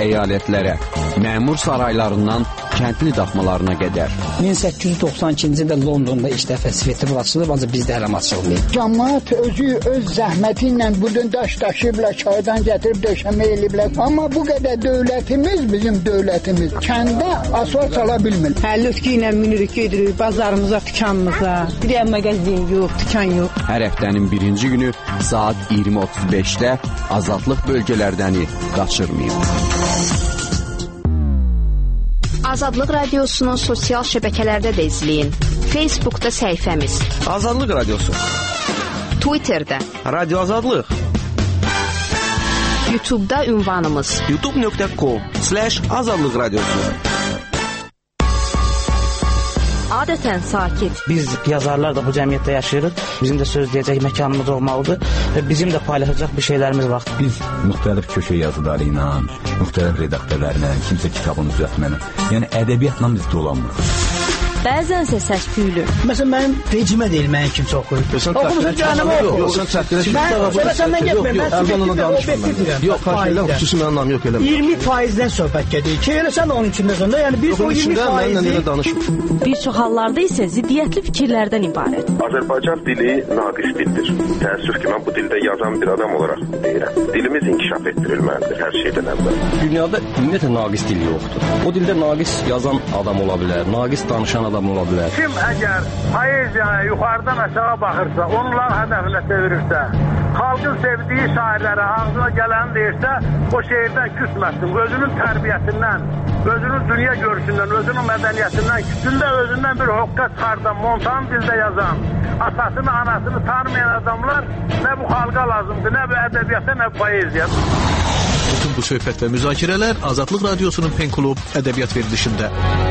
əyalətlərə, məmur saraylarından kəndli daxmalarına qədər. 1892-ci ildə Londonda ilk dəfə festival açılıb, ancaq bizdə hələ açılmayıb. Cəmaət özü öz zəhməti ilə budun daş daşıyıblar, çaydan gətirib döşəmə eləyiblər. Amma bu qədər dövlətimiz, bizim dövlətimiz kəndə asfalt sala bilmir. Həllütkü ilə minirik, gedirik bazarımıza, dükanımıza. Bir yer mağazin yox, dükan yox. Hər həftənin birinci günü saat 20:35-də azadlıq bölgələrdəni qaçırmayın. Azadlıq Radiosu'nun sosial şəbəkələrdə də izləyin. Facebook'da səhifəmiz Azadlıq Radiosu, Twitter'da Radyo Azadlıq, YouTube'da ünvanımız youtube.com/Azadlıq Radiosu. Adətən sakit. Biz yazarlar da bu cəmiyyətdə yaşayırıq. Bizim də söz deyəcək məkanımız olmalıdır və bizim də paylaşacaq bir şeylərimiz var. Biz müxtəlif köşə yazıları ilə, müxtəlif redaktörlərlə, kimsə kitabını düzəltməklə, yəni ədəbiyyatla biz dolanmırıq. Bəzənsə səs-küylü. Məsələn, mənim vecimə deyil, mənim kimsə oxuyur. Oxumusun canımı oxuyur. Yox, sən çəkdirəşin. Səndən getmir, mən onunla danışmıram. Yox, xahiş xüsusi mənim nam yox eləmə. 20%-dən söhbət gedir ki, elə sən də onun içindəsən də, yəni biz o 20%-i... Bir çox hallarda isə ziddiyyətli fikirlərdən ibarət. Azərbaycan dili naqis dildir. Təəssüf ki, mən bu dildə yazan bir adam olaraq deyirəm. Dilimiz inkişaf etdirilməlidir hər şeydən əvvəl. Dünyada ümumiyyətlə naqis dil yoxdur. O dildə naqis yazan adam ola bilər, naqis danışan adam ola bilər. Kim əgər poeziyaya yuxarıdan aşağı baxırsa, onlar hədəfinə çevirirsə, xalqın sevdiyi şairlərə ağzına gələni deyirsə, o şeirdən küsməsin. Özünün tərbiyəsindən, özünün dünya görüşündən, özünün mədəniyyətindən, küsündə özündən bir hoqqa çıxardan, montan dildə yazan, atasını, anasını tanımayan adamlar nə bu xalqa lazımdır, nə bu ədəbiyyata, nə bu poeziya. Bütün bu söhbət və müzakirələr Azadlıq Radiosu'nun Pen Klub ədəbiyyat verilişində.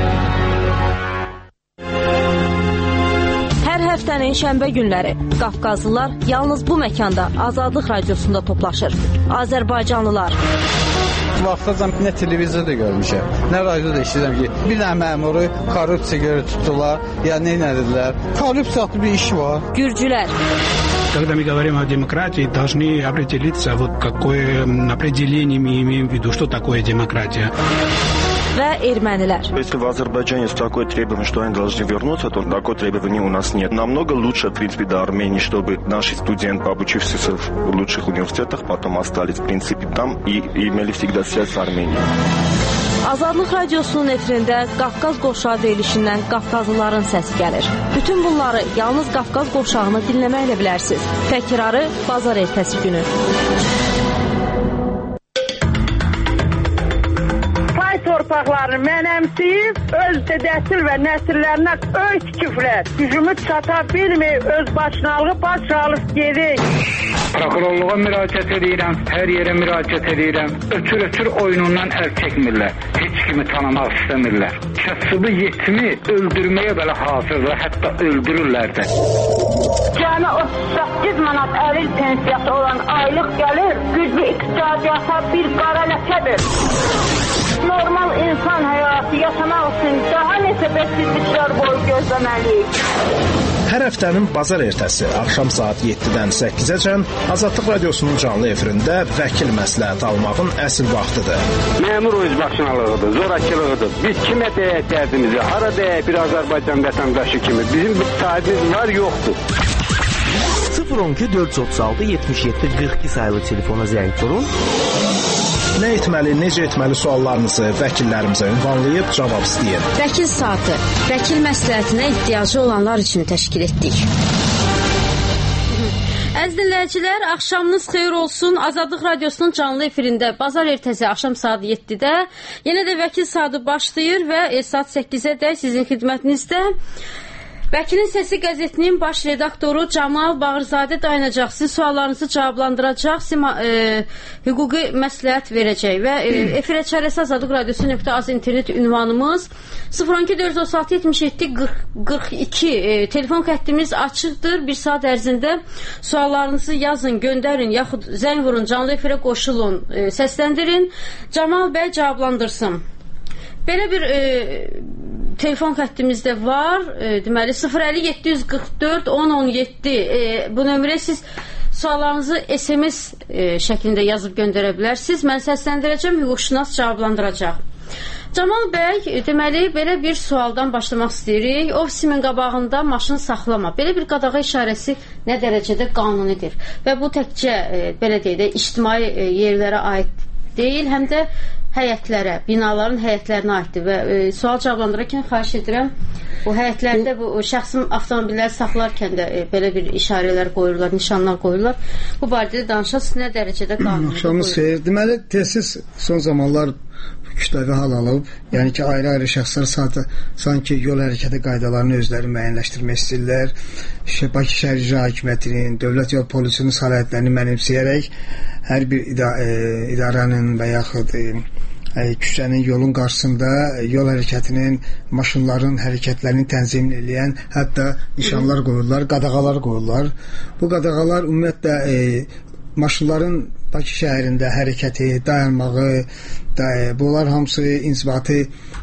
Həftənin şənbə günləri Qafqazlılar yalnız bu məkanda Azadlıq Radiosunda toplaşır. Azərbaycanlılar. Vaxtacan nə televizorda görmüşəm, nə radioda işləyirəm ki, bir dənə məmuru korrupsiya görə tutdular, ya nə edilər. Korrupsiya adlı bir iş var. Gürcülər. Когда мы говорим о демократии, должны определиться, вот какое определение мы имеем в виду, что такое демократия. Və ermənilər. Если в Азербайджане есть такое требование, что они должны вернуться, то такое требование у нас нет. Намного лучше, в принципе, до Армении, чтобы наши студенты, обучившиеся в лучших университетах, потом остались, в принципе, там и имели всегда связь с Арменией. Azadlıq Radiosu'nun efirində Qafqaz qoşağı verilişindən Qafqazlıların səsi gəlir. Bütün bunları yalnız Qafqaz qoşağını dinləməklə bilərsiniz. Təkrarı bazar ertəsi günü. Torpaqlarını mənəmsiyib, öz dədəsil və nəsillərinə öz küfrət, gücümü çata bilməyib, öz başınalığı baş alıb gedik. Prokurorluğa müraciət edirəm, hər yerə müraciət edirəm. Ötür oyunundan əl çəkmirlər, heç kimi tanımaq istəmirlər. Kasıbı yetimi öldürməyə belə hazırlar, hətta öldürürlər də. Cəmi 38 manat əril pensiyası olan aylıq gəlir, güclü iqtisadiyyata bir qara ləkədir. Normal insan həyatı yaşamaq üçün daha neçə bəsizliklər boyu gözləməliyik. Hər həftənin bazar ertəsi axşam saat 7-dən 8-əcən Azadlıq Radiosu'nun canlı efirində vəkil məsləhət almağın əsl vaxtıdır. Məmur özbaşınalığıdır, zorakılığıdır. Biz kimə deyək dərdimizi, hara deyək bir Azərbaycan vətəndaşı kimi. Bizim bir sahibimiz var, yoxdur. 012 436 77 42 sayılı telefona zəng vurun. Nə etməli, necə etməli suallarınızı vəkillərimizə ünvanlayıb cavab istəyin. Vəkil saatı, vəkil məsləhətinə ehtiyacı olanlar üçün təşkil etdik. Əziz dinləyicilər, axşamınız xeyir olsun. Azadlıq Radiosu'nun canlı efirində bazar ertəsi axşam saat 7-də yenə də vəkil saatı başlayır və saat 8-ə də sizin xidmətinizdə Vəkilin Səsi qəzetinin baş redaktoru Camal Bağırzadə dayanacaq. Sizin suallarınızı cavablandıracaq, hüquqi məsləhət verəcək və efirə çarəsi Azadlıq Radiosu.az internet ünvanımız 012-436-77-42 telefon xəttimiz açıqdır. Bir saat ərzində suallarınızı yazın, göndərin, yaxud zəng vurun, canlı efirə qoşulun, səsləndirin. Camal bəy cavablandırsın. Belə bir telefon xəttimizdə var. Deməli 050-744-1017 bu nömrə siz suallarınızı SMS şəklində yazıb göndərə bilərsiniz. Mən səsləndirəcəm, hüquqşünas cavablandıracaq. Camal bəy, deməli, belə bir sualdan başlamaq istəyirik. Ofisimin qabağında maşın saxlama. Belə bir qadağa işarəsi nə dərəcədə qanunidir? Və bu təkcə, belə deyək də, ictimai yerlərə aid deyil, həm də həyətlərə, binaların həyətlərinə aiddir. Və sual cavablandırarkən xahiş edirəm, bu həyətlərdə bu şəxsi avtomobilləri saxlarkən də belə bir işarələr qoyurlar, nişanlar qoyurlar. Bu barədə danışasınız, nə dərəcədə qanunidir? Axşamınız xeyir. Deməli, tez son zamanlar kütləvi hal alıb, yəni ki, ayrı-ayrı şəxslər sanki yol hərəkəti qaydalarını özləri müəyyənləşdirmək istəyirlər. Bakı Şəhər İcra Hakimiyyətinin, Dövlət Yol Polisinin səlahiyyətlərini mənimsəyərək hər bir idarənin və yaxud küçənin, yolun qarşısında yol hərəkətinin, maşınların hərəkətlərini tənzim edən hətta nişanlar qoyurlar, qadağalar qoyurlar. Bu qadağalar ümumiyyətlə maşınların Bakı şəhərində hərəkəti, dayanmağı, bunlar hamısı inzibati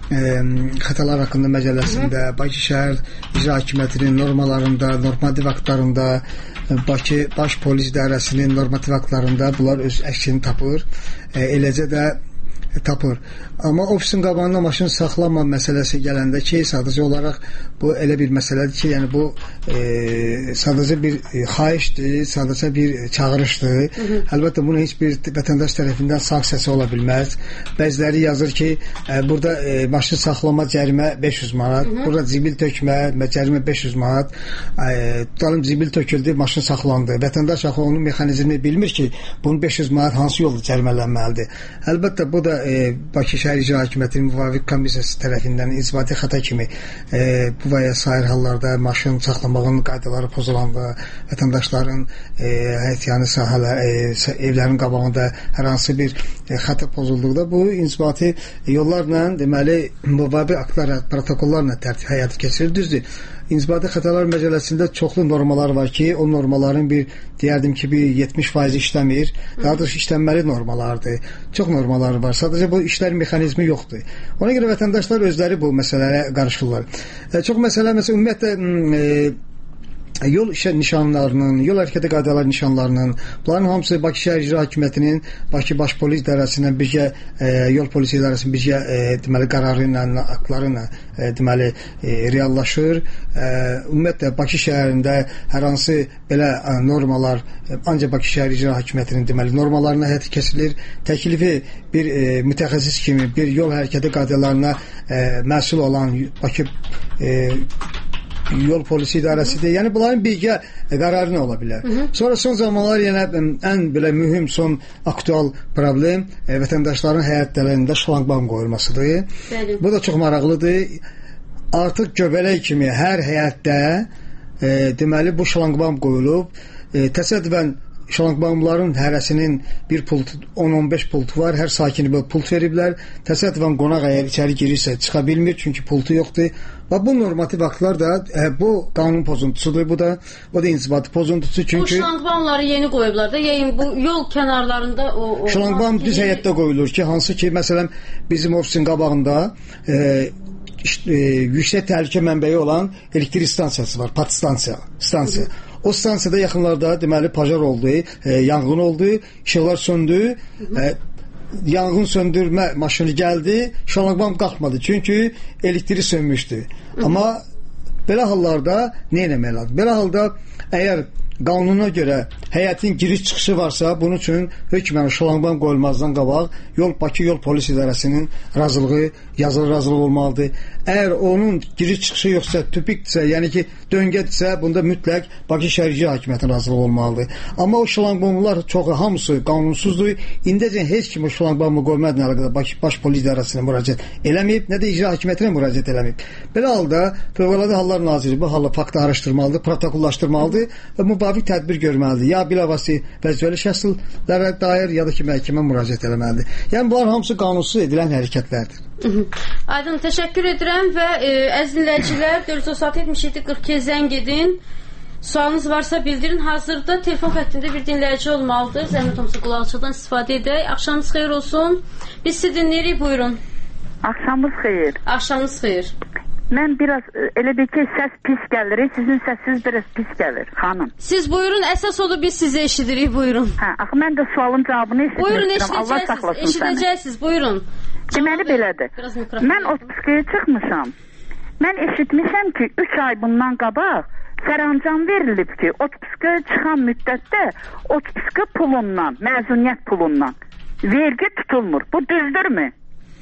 xətalar haqqında məcəlləsində, Bakı şəhər İcra Hakimiyyətinin normalarında, normativ aktlarında, Bakı Baş Polis İdarəsinin normativ aktlarında bunlar öz əksini tapır. Eləcə də tapır. Amma ofisin qabağında maşın saxlama məsələsi gələndə ki, sadəcə olaraq bu elə bir məsələdir ki, yəni bu sadəcə bir xahişdir, sadəcə bir çağırışdır. Əlbəttə bunu heç bir vətəndaş tərəfindən sanksiyası ola bilməz. Bəziləri yazır ki, burada maşın saxlama cərimə 500 manat, burada zibil tökmə cərimə 500 manat. Tutalım zibil töküldü, maşın saxlandı. Vətəndaş axı onun mexanizmini bilmir ki, bunun 500 manat hansı yolda cərimələnməlidir. Əlbəttə bu da Bakı Şəhər İcra Hakimiyyətinin müvafiq komissiyası tərəfindən inzibati xəta kimi bu və ya sair hallarda maşın saxlamağın qaydaları pozulanda, vətəndaşların həyətyanı sahələr, evlərin qabağında hər hansı bir xəta pozulduqda bu inzibati yollarla, deməli, müvafiq aktlar, protokollarla həyata keçirilir. Düzdür. İnzibati xətalar məcəlləsində çoxlu normalar var ki, o normalların deyərdim ki, bir 70% işləmir. Daha doğrusu işlənməli normalardır. Çox normalar var. Sadəcə bu işlər mexanizmi yoxdur. Ona görə vətəndaşlar özləri bu məsələlərə qarışırlar. Çox məsələ, məsələn, ümumiyyətlə yol nişanlarının, yol hərəkəti qaydaları nişanlarının, bunların hamısı Bakı Şəhər İcra Hakimiyyətinin, Bakı Baş Polis İdarəsindən birgə, Yol Polisi İdarəsinin birgə, deməli, qərarı ilə, aktları ilə, deməli, reallaşır. Ümumiyyətlə, Bakı şəhərində hər hansı belə normalar ancaq Bakı Şəhər İcra Hakimiyyətinin, deməli, normalarına həyata keçirilir. Təklifi bir mütəxəssis kimi, bir yol hərəkəti qaydalarına məsul olan Bakı Yol Polisi İdarəsidir. Yəni bunların birgə qərarı nə ola bilər? Sonra son zamanlar yenə ən belə mühüm, son aktual problem vətəndaşların həyətlərində şlanqbam qoyulmasıdır. Bu da çox maraqlıdır. Artıq göbələk kimi hər həyətdə deməli bu şlanqbam qoyulub. Təsadüfən şlanqbamların hərəsinin bir pult, 10-15 pultu var. Hər sakini belə pult veriblər. Təsadüfən qonaq əgər içəri girirsə çıxa bilmir, çünki pultu yoxdur. Və bu normativ aktlar da bu qanun pozuntusudur. Bu da inzibati pozuntusu. Çünki bu şlanqbamları yeni qoyublar da, yəni bu yol kənarlarında o şlanqbam düz həyətdə qoyulur ki, hansı ki, məsələn, bizim ofisin qabağında yüksək təhlükə mənbəyi olan elektrik stansiyası var, patstansiya. O stansiyada yaxınlarda deməli pajar oldu, yanğın oldu, işıqlar söndü. Yanğın söndürmə maşını gəldi, şlanqbam qalxmadı, çünki elektrik sönmüşdü. Amma belə hallarda nə etmək lazım? Belə halda əgər qanuna görə həyətin giriş-çıxışı varsa, bunun üçün hökmən şlanqbam qoyulmazdan qabaq Bakı Yol Polis İdarəsinin razılığı, yazılı razılıq olmalıdır. Əgər onun giriş-çıxışı yoxsa, tüpikdirsə, yəni ki, döngədirsə, bunda mütləq Bakı Şəhər İcra Hakimiyyətinin razılığı olmalıdır. Amma o şlanqbamlar çoxu, hamısı qanunsuzdur. İndəcə heç kim o şlanqbamı qoymadan əlaqədar Bakı Baş Polis İdarəsinə müraciət eləməyib, nə də İcra Hakimiyyətinə müraciət eləməyib. Belə halda Fövqəladə Hallar Naziri bu halı faktı araşdırmalıdır, protokollaşdırmalıdır və müvafiq tədbir görməlidir. Ya bilavasitə vəzifəli şəxslərə dair, ya da ki, məhkəmə müraciət eləməlidir. Yəni bunlar hamısı qanunsuz edilən hərəkətlərdir. Aydın, təşəkkür edirəm və əziz dinləyicilər, 467-42 zəng edin. Sualınız varsa bildirin. Hazırda telefon xəttində bir dinləyici olmalıdır. Zəhmət olmasa qulaqçıdan istifadə edək. Axşamınız xeyir olsun. Biz sizi dinləyirik, buyurun. Axşamınız xeyir. Axşamınız xeyir. Mən biraz elə də ki səs pis gəlir. Sizin səsiniz biraz pis gəlir, xanım. Siz buyurun, əsas odur biz sizi eşidirik, buyurun. Hə, axı mən də sualın cavabını eşitmişəm. Allah saxlasın səni. Eşidəcəksiniz, buyurun. Deməli belədir. Mən otpuskaya çıxmışam. Mən eşitmişəm ki 3 ay bundan qabaq sərəncam verilib ki, otpuskaya çıxan müddətdə otpuska pulundan, məzuniyyət pulundan vergi tutulmur. Bu düzdürmü?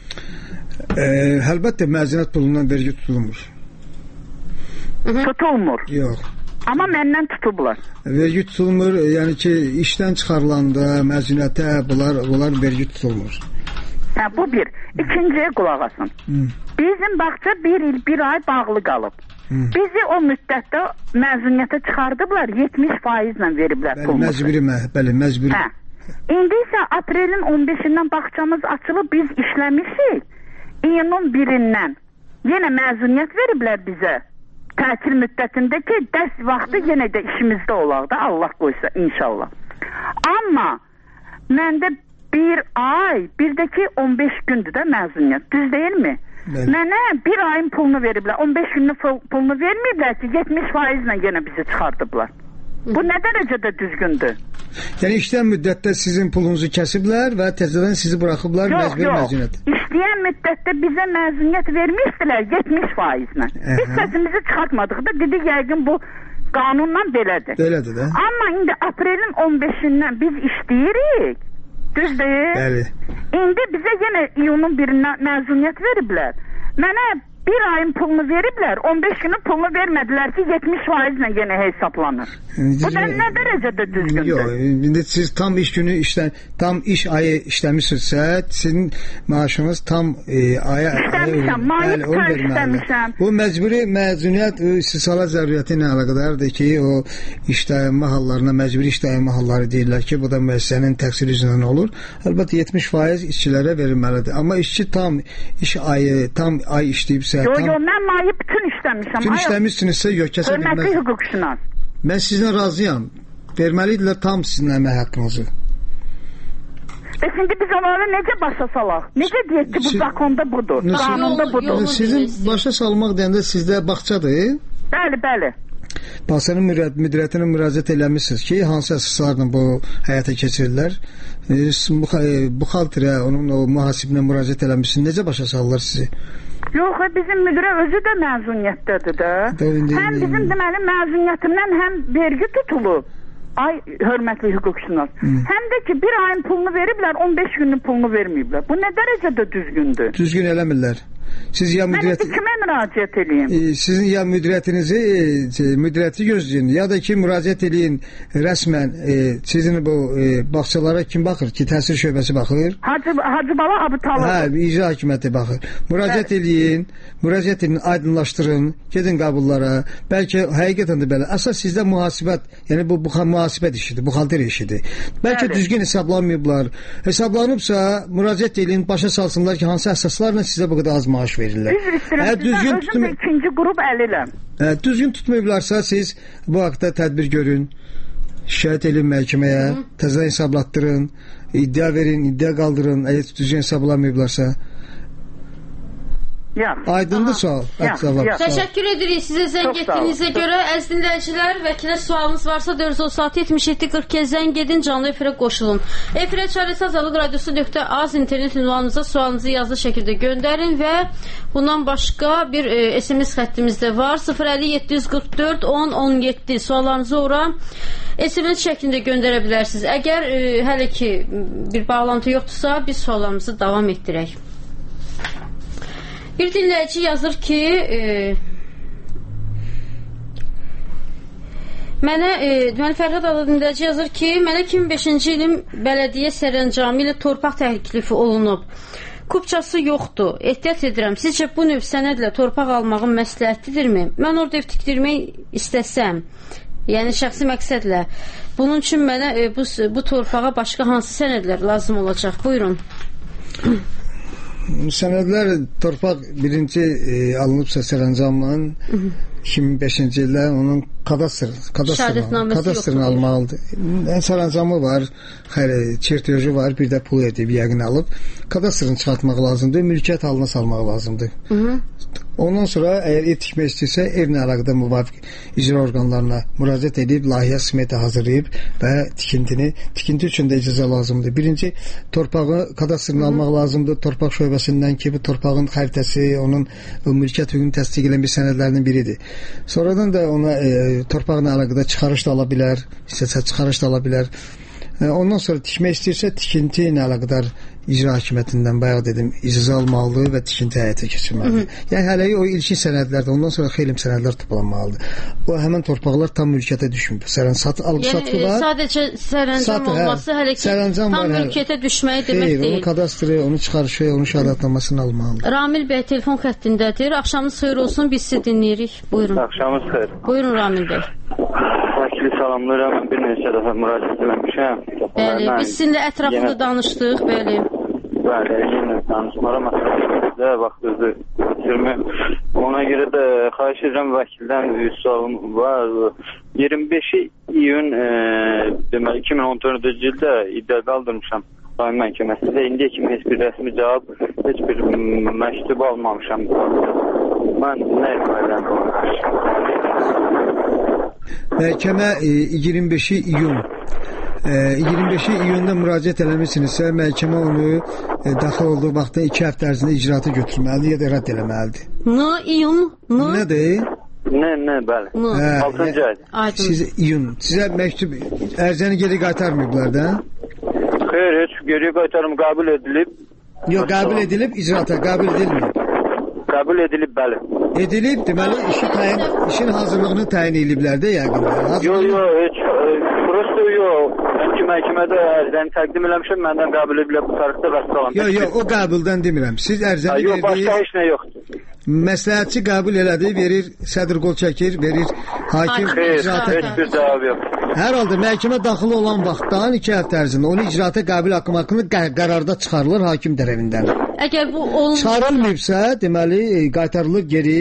Əlbəttə məzuniyyət pulundan vergi tutulmur. Tutulmur. Yox. Amma məndən tutublar. Vergi tutulmur, yəni ki, işdən çıxarılanda məzuniyyətə bunlar vergi tutulmur. Hə, bu bir. İkinciyə qulaq asın. Bizim bağça 1 il 1 ay bağlı qalıb. Bizi o müddətdə məzuniyyətə çıxardıblar, 70% veriblər pulumuzu. Bəli, məcburi. Hə. İndi isə aprelin 15-dən bağçamız açılıb, biz işləmişik. İyunun 1-dən yenə məzuniyyət veriblər bizə. Tətil müddətində ki, dərs vaxtı yenə də işimizdə olaq da, Allah qoysa, inşallah. Amma məndə 1 ay, bir də ki 15 gündür də məzuniyyət, düz deyilmi? Mənə 1 ayın pulunu veriblər, 15 günün pulunu verməyiblər ki, 70% yenə bizi çıxardıblar. Bu nə dərəcədə düzgündür? Yəni işləyən müddətdə sizin pulunuzu kəsiblər və təzədən sizi buraxıblar məcburi məzuniyyət. İşləyən müddətdə bizə məzuniyyət vermişdilər 70%-lə. Biz səsimizi çıxartmadıqda dedik yəqin bu qanunla belədir. Belədir də. Amma indi aprelin 15-dən biz işləyirik. Düzdür? Bəli. İndi bizə yenə iyunun 1-dən məzuniyyət veriblər. Mənə 1 ayın pulunu veriblər, 15 günün pulunu vermədilər ki, 70%-lə yenə hesablanır. Bu da nə dərəcədə düzgündür? Yox, indi siz tam iş günü tam iş ayı işləmişsinizsə, sizin maaşınız tam aya işləmişəm, mayıp işləmişəm. Bu məcburi məzuniyyət istisala zəruriyyəti ilə əlaqədardır ki, o işləyənmə hallarına, məcburi işləyənmə halları deyirlər ki, bu da müəssisənin təqsiri üzrə olur. Əlbəttə 70% işçilərə verilməlidir. Amma işçi tam iş ayı, tam ay işləyibsə Yox, mən mayı bütün işləmişəm. Bütün işləmişsinizsə, yox, kəsə bilməz. Hörmətli hüquqşünas. Mən sizinlə razıyam. Verməlidirlər tam sizin əmək haqqınızı. Şimdi biz onları necə başa salaq? Necə deyək ki, bu zakonda budur, qanunda budur? Sizin başa salmaq deyəndə sizdə bağçadır? Bəli, bəli. Bağçanın müdiriyyətinə müraciət eləmişsiniz ki, hansı əsaslarla bu həyata keçirirlər? Buxalterə, onun o mühasibinə müraciət eləmişsiniz. Necə başa salırlar sizi? Yox, bizim müdirə özü də məzuniyyətdədir də. Həm bizim deməli məzuniyyətimdən həm vergi tutulub. Ay, hörmətli hüquqşünas. Həm də ki, 1 ayın pulunu veriblər, 15 günün pulunu verməyiblər. Bu nə dərəcədə düzgündür? Düzgün eləmirlər. Siz ya müdiriyyət... Mən kimə müraciət edeyim? Sizin ya müdiriyyəti gözləyin, ya da ki, müraciət edin rəsmən sizin bu bağçalara kim baxır ki, təhsil şöbəsi baxır? Hacı Bala Abıtalov. Hə, icra hakimiyyəti baxır. Müraciət edin, aydınlaşdırın, gedin qabullara. Bəlkə həqiqətən də belə. Əsas sizdə mühasibət, yəni bu mühasibət işidir, buxalter işidir. Bəlkə düzgün hesablanmayıblar. Hesablanıbsa, müraciət edin, başa salsınlar ki, hansı əsaslarla sizə bu qədər az maaş verirlər. Düzgün tutmayıb, ikinci qrup əliləm. Düzgün tutmayıblarsa siz bu haqda tədbir görün, şikayət edin məhkəməyə, təzədən hesablatdırın, iddia verin, iddia qaldırın, əgər düzgün hesablamayıblarsa. Aydındır sual. Təşəkkür edirik sizə zəng etdiyinizə görə. Əziz dinləyicilər, vəkilə sualınız varsa 436-77-42 zəng edin, canlı efirə qoşulun. Efirə çarəsi Azadlıq Radiosu.az internet ünvanınıza sualınızı yazılı şəkildə göndərin və bundan başqa bir SMS xəttimiz də var. 050-744-10-17 suallarınızı ora SMS şəklində göndərə bilərsiniz. Əgər hələ ki bir bağlantı yoxdursa, biz suallarımızı davam etdirək. Bir dinləyici yazır ki, deməli Fərhad adlı dinləyici yazır ki, mənə 2005-ci ilin bələdiyyə sərəncamı ilə torpaq təklifi olunub. Kupçası yoxdur. Ehtiyat edirəm. Sizcə bu növ sənədlə torpaq almağın məsləhətlidirmi? Mən orada ev tikdirmək istəsəm, yəni şəxsi məqsədlə, bunun üçün mənə bu torpağa başqa hansı sənədlər lazım olacaq? Buyurun. Sənədlər torpaq birinci alınıbsa sərəncamla 2005-ci ildə onun kadastrını almalıdır. Sərəncamı var, çertyoju var, bir də pul edib yəqin alıb. Kadastrını çıxartmaq lazımdır, mülkiyyət halına salmaq lazımdır. Ondan sonra əgər ev tikmək istəyirsə, evlə əlaqədar müvafiq icra orqanlarına müraciət edib, layihə smeta hazırlayıb və tikinti üçün də icazə lazımdır. Birinci, torpağı kadastrını almaq lazımdır. Torpaq şöbəsindən ki, bu torpağın xəritəsi, onun mülkiyyət hüququnu təsdiq edən bir sənədlərinin biridir. Sonradan da ona torpaqla əlaqədar çıxarış da ala bilər, istəsə çıxarış da ala bilər. Ondan sonra tikmək istəyirsə, tikinti ilə əlaqədar icra hakimiyyətindən bayaq dedim, icazə almalıdır və tikinti həyata keçirməlidir. Yəni hələyi o ilkin sənədlərdə, ondan sonra xeyli sənədlər toplanmalıdır. Bu həmin torpaqlar tam mülkiyyətə düşmür. Yəni sadəcə sərəncam olması hələ ki tam mülkiyyətə düşməyi demək deyil. Onun kadastri, onun çıxarışı, onun şəhadətnamasını almalıdır. Ramil bəy telefon xəttindədir. Axşamınız xeyir olsun, biz sizi dinləyirik. Buyurun. Axşamınız xeyir. Buyurun Ramil bəy. Vəkili salamlayıram. Bir neçə dəfə müraciət etmişəm. Bəli, biz sizinlə ətraflı danışdıq, bəli. Bəli, yenə danışmaram məsələdə vaxtınızı bitirməyim. Ona görə də xahiş edirəm vəkildən bir sualım var. 25 iyun deməli 2014-cü ildə iddia qaldırmışam rayon məhkəməsində. İndiyə kimi heç bir rəsmi cavab, heç bir məktub almamışam. Mən nə etməliyəm buna qarşı? Məhkəmə 25 iyun 25 iyunda müraciət eləmişsinizsə, məhkəmə onu daxil olduğu vaxtda 2 həftə ərzində icraata götürməlidir ya da rədd eləməlidir. İyun? Nədir? Nə, bəli. 6-cı aydır. Siz iyun. Sizə məktub ərizəni geri qaytarmayıblar da? Xeyr, heç geri qaytarım qəbul edilib. Yox, qəbul edilib, icraata qəbul edilməyib. Qəbul edilib, bəli. Edilib, deməli işin hazırlığını təyin ediblər də yəqin. Yox, heç prosto yox. Ki məhkəmədə ərizəni təqdim eləmişəm, məndən qəbul edilib bu tarixdə vəssalam. Yox, o qəbuldan demirəm. Siz ərizəni yox, başqa heç nə yoxdur. Məsləhətçi qəbul elədi, verir, sədr qol çəkir, verir, hakim icraata. Heç bir cavab yox. Hər halda məhkəmə daxil olan vaxtdan 2 həftə ərzində onu icraata qəbul haqqında qərarda çıxarılır hakim tərəfindən. Əgər bu olunmuşsa, çıxarılmayıbsa, deməli qaytarılır geri.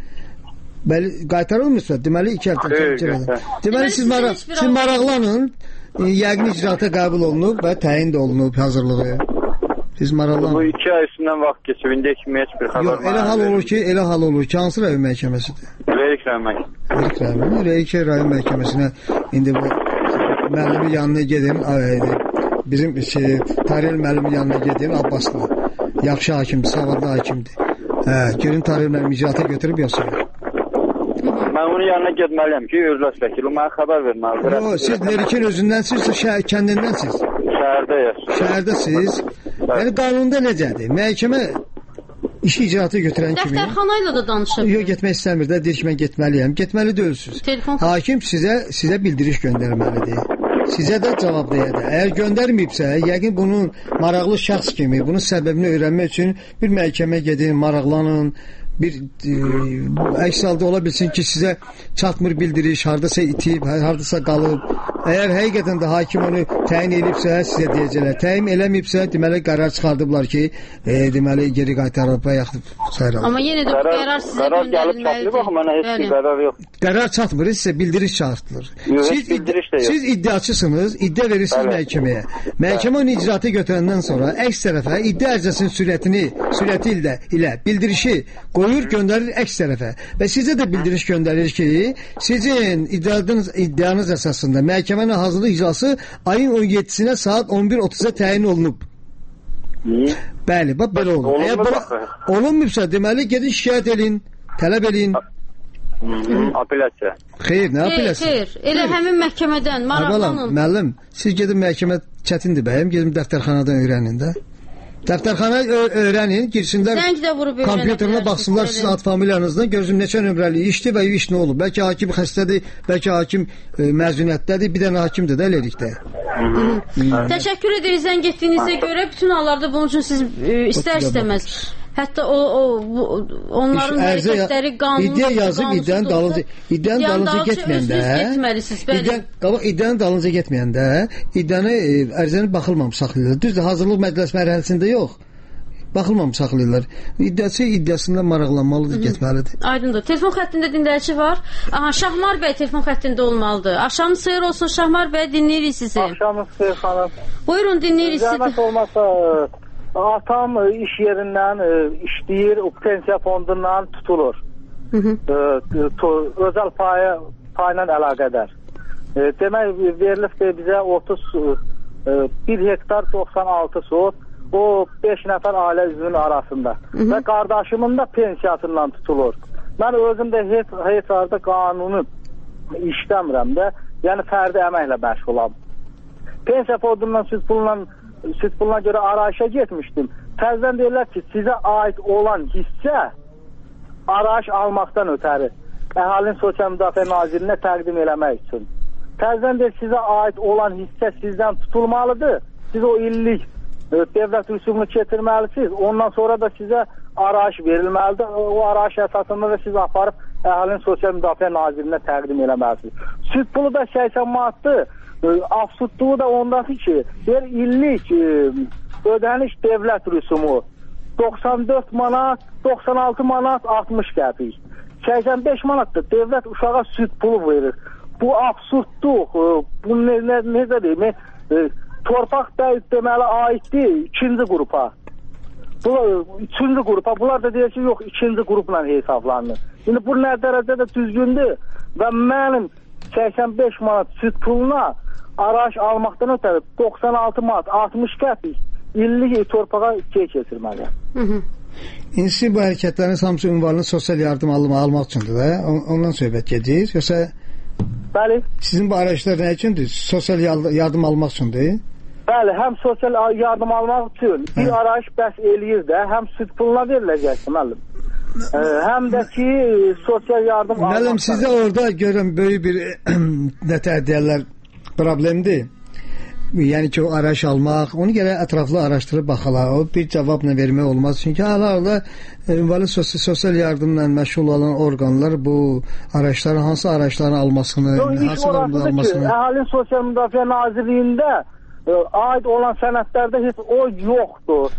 Bəli, qaytarılmırsa, deməli 2 həftə keçir. Deməli siz maraqlanın. Yəqin icraata qəbul olunub və təyin də olunub hazırlığı. Siz maraqlanın. Bu 2 ay üstündən vaxt keçib, indi kimi heç bir xəbər var. Elə hal olur ki, hansı rayon məhkəməsidir? Reyk rayon məhkəməsi. Reyk rayon məhkəməsinə indi bu müəllimin yanına gedin, bizim tarih müəllimin yanına gedin, Abbaslı. Yaxşı hakimdir, savadlı hakimdir. Görün tarih müəllimi icraata götürüb yoxsa yox. Mən onun yanına getməliyəm ki, özləş vəkili, mənə xəbər verməlidir. Yox, siz Lerikin özündənsiniz, kəndindənsiniz? Şəhərdəyəm. Şəhərdəsiz? Yəni, qanunda necədir? Məhkəmə işi icraata götürən kimi... Dəftərxana ilə də danışır. Yox, getmək istəmir də, deyir ki, mən getməliyəm. Getməli deyilsiniz. Hakim sizə bildiriş göndərməlidir. Sizə də cavab deyədir. Əgər göndərməyibsə, yəqin bunun maraqlı şəxs kimi, bunun səbəbini öyrənmək üçün bir məhkəmə gedin, maraqlanın, bir əks halda ola bilsin ki, sizə çatmır bildiriş, hardasa itib, hardasa qalıb. Əgər həqiqətən də hakim onu təyin edibsə, sizə deyəcəklər. Təyin eləməyibsə, deməli qərar çıxardıblar ki, deməli geri qaytarıb və yaxud sayılır. Amma yenə də bu qərar sizə göndərilməlidir. Mənə heç bir qərar yox. Qərar çatmır, sizə bildiriş çağırtılır. Siz iddiaçısınız, iddia verirsiniz məhkəməyə. Məhkəmə onu icraata götürəndən sonra əks tərəfə iddia ərizəsinin sürəti ilə bildirişi qoyur, göndərir əks tərəfə. Və sizə də bildiriş göndərir ki, sizin iddianız əsasında məhkəmənin hazırlıq icrası ayın 17-sinə saat 11:30-a təyin olunub. Bəli, bax belə olur. Əgər olunmuyubsa, deməli gedin şikayət edin, tələb edin. Apellyasiya. Xeyr, nə apellyasiya? Xeyr, elə həmin məhkəmədən maraqlanın. Müəllim, siz gedin məhkəmə çətindir bəyəm, gedin dəftərxanadan öyrənin də. Dəftərxana öyrənin, girsinlər, kompüterinə baxsınlar sizin ad familiyanızdan, gözüm neçə nömrəli işdir və iş nə olub. Bəlkə hakim xəstədir, bəlkə hakim məzuniyyətdədir, bir dənə hakimdir də eləyirikdə. Təşəkkür edirik zəng etdiyinizə görə. Bütün hallarda bunun üçün siz istər-istəməz. Hətta onların hərəkətləri qanunlu. İddia yazıb iddianın dalınca getməyəndə, iddianın dalınca getməyəndə, iddianı ərizəni baxılmam saxlayırlar. Düzdür, hazırlıq mərhələsində yox. Baxılmam saxlayırlar. İddiasında maraqlanmalıdır, getməlidir. Aydındır. Telefon xəttində dinləyici var. Aha, Şahmar bəy telefon xəttində olmalıdır. Axşamınız xeyir olsun Şahmar bəy, dinləyirik sizi. Axşamınız xeyir xanım. Buyurun, dinləyirik sizi. Zəhmət olmasa atam iş yerindən işləyir, pensiya fondundan tutulur. Özel payla əlaqədar. Demək, verilibdir bizə 1 hektar 96 sot, o 5 nəfər ailə üzvünün arasında. Və qardaşımın da pensiyasından tutulur. Mən özüm də heç arada qanunu işləmirəm də, yəni fərdi əməklə məşğulam. Pensiya fondundan süd puluna görə arayışa getmişdim. Təzdən deyirlər ki, sizə aid olan hissə arayış almaqdan ötəri Əhalinin Sosial Müdafiə Nazirinə təqdim eləmək üçün. Təzdən deyir, sizə aid olan hissə sizdən tutulmalıdır. Siz o illik devlət rüsumunu keçirməlisiniz. Ondan sonra da sizə arayış verilməlidir. O arayış əsasında da siz aparıb Əhalinin Sosial Müdafiə Nazirinə təqdim eləməlisiniz. Süd pulu da 80 manatdır. Absurdluğu da ondadır ki, bir illik ödəniş devlət rüsumu 94 manat, 96 manat, 60 qəpik. 85 manatdır. Devlət uşağa süd pulu verir. Bu absurdluq, bu necə deyim, torpaq deməli aiddir ikinci qrupa. Üçüncü qrupa. Bunlar da deyir ki, yox, ikinci qrupla hesablanır. İndi bu nə dərəcədə düzgündür və mənim 85 manat süd puluna arayış almaqdan ötəri 96 manat, 60 qəpik illik torpağa keçirməliyəm. İndi siz bu hərəkətlərin hamısı ünvanlı sosial yardım almaq üçündür da, ondan söhbət gedir. Yoxsa bəli. Sizin bu arayışlar nə üçündür? Sosial yardım almaq üçündür? Bəli, həm sosial yardım almaq üçün bir arayış bəs eləyir də, həm süd puluna veriləcəkdir müəllim. Həm də ki sosial yardım almaq. Müəllim, sizdə orada görürəm böyük bir nətər deyərlər problemdir. Yəni ki, o arayış almaq, onu gərək ətraflı araşdırıb baxalar. O bir cavabla vermək olmaz. Çünki hala-hala ünvanlı sosial yardımla məşğul olan orqanlar bu arayışların, hansı arayışların almasını, hansı almasını... Əhalinin Sosial Müdafiə Nazirliyində aid olan sənədlərdə heç o yoxdur.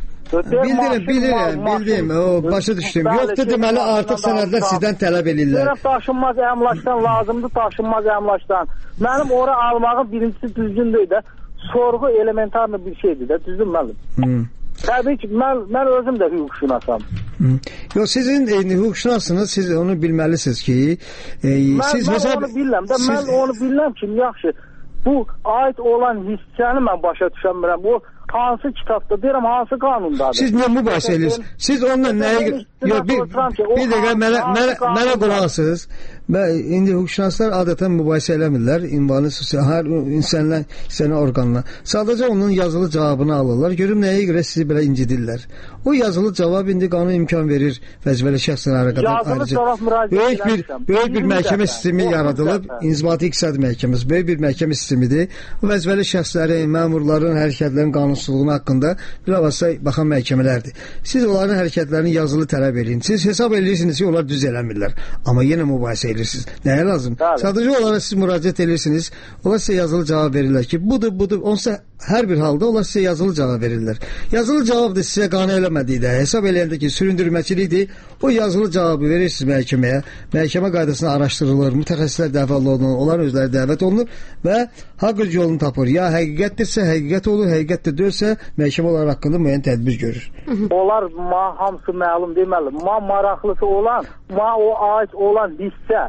Bildim, o başa düşdüm. Yoxdur deməli artıq sənədlər sizdən tələb edirlər. Daşınmaz əmlakdan lazımdır, daşınmaz əmlakdan. Mənim ora almağım birincisi düzgün deyil də, sorğu elementarlı bir şeydir də, düzdür müəllim? Təbii ki, mən özüm də hüquqşünasam. Yox, sizin hüquqşünasınız, siz onu bilməlisiniz ki... Mən onu biləm də, mən onu biləm ki, yaxşı, bu aid olan hissəni mən başa düşəmirəm. Bu hansı kitabda, deyirəm, hansı qanundadır? Siz nə mübahisə edirsiniz? Siz onunla nəyə... Bir dəqiqə mənə qulaqsınız. İndi hüquqşünaslar adətən mübahisə eləmirlər. İnvanlı hər insanlar orqanla. Sadəcə onun yazılı cavabını alırlar. Görüm nəyə görə sizi belə incidirlər. O yazılı cavab indi qanun imkan verir vəzifəli şəxsin araqadan ayrıca. Böyük bir məhkəmə sistemi yaradılıb. İnzibati İqtisadi Məhkəməsi. Böyük bir məhkəmə sistemidir. Bu vəzifəli şəxslərin, məmurların hərəkətlərinin qanunsuzluğu haqqında bir avazsa baxan məhkəmələrdir. Siz onların hərəkətlərini yazılı tələb edin. Siz hesab edirsiniz ki, onlar düz eləmirlər. Amma yenə mübahisə edirsiniz. Nəyə lazım? Sadəcə onlara siz müraciət edirsiniz. Onlar sizə yazılı cavab verirlər ki, budur. Onsa hər bir halda onlar sizə yazılı cavab verirlər. Yazılı cavab da sizə qane eləmədikdə, hesab eləyəndə ki, süründürməçilikdir, o yazılı cavabı verirsiniz məhkəməyə. Məhkəmə qaydasına araşdırılır, mütəxəssislər dəvət olunur, onlar özləri dəvət olunur və haqq yolunu tapır. Ya həqiqətdirsə, həqiqət olur, həqiqətdir deyilsə, məhkəmə onlar haqqında müəyyən tədbir görür. Onlar hamısı məlum deməli. Maraqlısı olan, o ait olan hissə.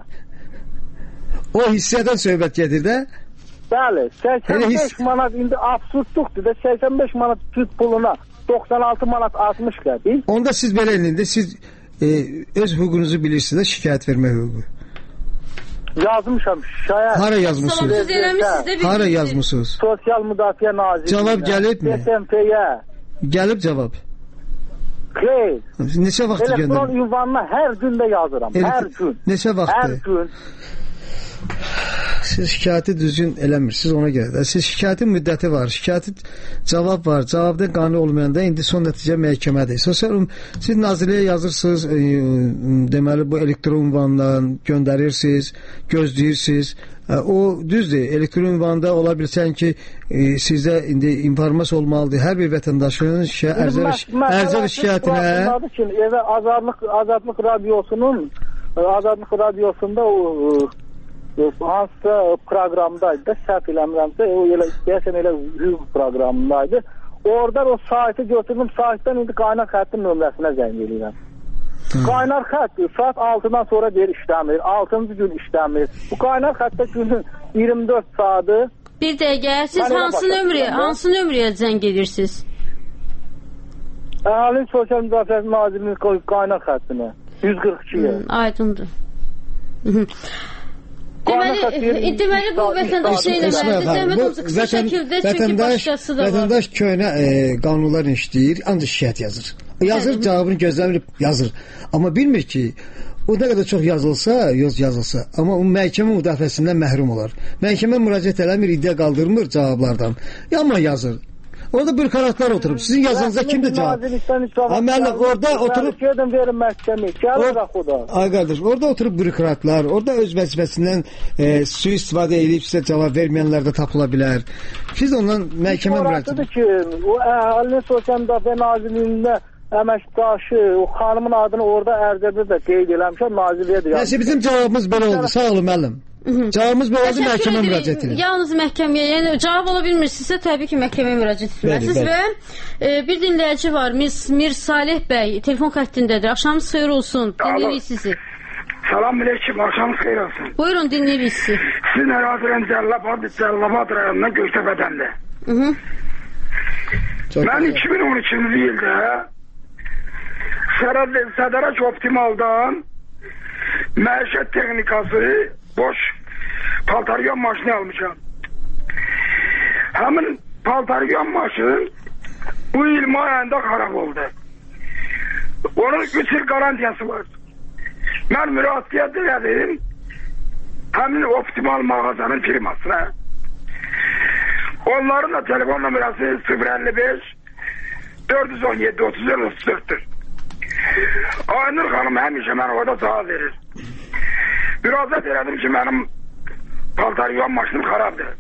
O hissədən söhbət gedir də. Bəli, 85 manat indi absurdluqdur da, 85 manat süd puluna 96 manat 60 qəpik. Onda siz belə elində, siz öz hüququnuzu bilirsiniz də, şikayət vermə hüququ. Yazmışam şikayət. Hara yazmışsınız? Hara yazmışsınız? Sosial Müdafiə Nazirliyinə. Cavab gəlibmi? SMT-yə. Gəlib cavab. Xeyr. Neçə vaxt göndərir? Elektron ünvanına hər gün də yazıram. Hər gün. Neçə vaxt? Hər gün. Siz şikayəti düzgün eləmirsiniz ona görə də. Siz şikayətin müddəti var, şikayətin cavab var. Cavabdan qane olmayanda indi son nəticə məhkəmədir. Siz nazirliyə yazırsınız, deməli bu elektron ünvandan göndərirsiniz, gözləyirsiniz. O düzdür, elektron ünvanda ola bilsən ki, sizdə indi informasiya olmalıdır. Hər bir vətəndaşın ərzəli şikayətinə... Evə Azadlıq Radiosunda hansısa proqramdaydı da, səhv eləmirəmsə, o deyəsən elə hüquq proqramındaydı. Oradan o saati götürdüm. Saatdən indi qaynar xəttin nömrəsinə zəng edirəm. Qaynar xətt saat 6-dan sonra deyir işləmir. 6-cı gün işləmir. Bu qaynar xəttdə günün 24 saatı. Bir dəqiqə, siz hansı nömrəyə zəng edirsiniz? Əhalinin Sosial Müdafiəsi Nazirliyinin qaynar xəttinə 142-yə. Aydındır. Deməli bu vətəndaş eləməlidir. Zəhmət olsa qısa şəkildə, çünki başqası da var. Vətəndaş köhnə qanunlar işləyir, ancaq şikayət yazır. Yazır, cavabını gözləmir, yazır. Amma bilmir ki, o nə qədər çox yazılsa, amma o məhkəmə müdafiəsindən məhrum olar. Məhkəmə müraciət eləmir, iddia qaldırmır cavablardan. Amma yazır. Orada bürokratlar oturub. Sizin yazınıza kimdir cavab? Müəllim, orada oturub... Gedin verin məhkəmi, gəlir axuda. Ay qardaş, orada oturub bürokratlar, orada öz vəzifəsindən sui-istifadə edib sizə cavab verməyənlər də tapıla bilər. Siz ondan məhkəmə müraciət edin. Ki, o Əhalinin Sosial Müdafiə Nazirliyində əməkdaşı, o xanımın adını orada ərzədə də qeyd eləmişəm, nazirliyə də yazmışam. Bizim cavabımız belə oldu. Sağ olun müəllim. Cavabımız belə oldu, məhkəmə müraciət edin. Yalnız məhkəməyə, yəni cavab ala bilmirsinizsə, təbii ki, məhkəməyə müraciət etməlisiniz və bir dinləyici var, Mir Salih bəy, telefon xəttindədir. Axşamınız xeyir olsun, dinləyirik sizi. Salam aleyküm, axşamınız xeyir olsun. Buyurun, dinləyirik sizi. Sizin ərazilən Cəllabad rayonundan Göktəbədəndir. Mən 2012-ci ildə Sədərək Optimaldan məişət texnikası boş paltaryon maşını almışam. Həmin paltaryon maşın bu il may ayında xarab oldu. Onun 3 il garantiyası var. Mən müraciət edim həmin Optimal mağazanın firmasına. Onların da telefon nömrəsi 055 417 30 Aynur xanım həmişə mən orada cavab verir. Müraciət elədim ki, mənim paltaryon maşınım xarabdır.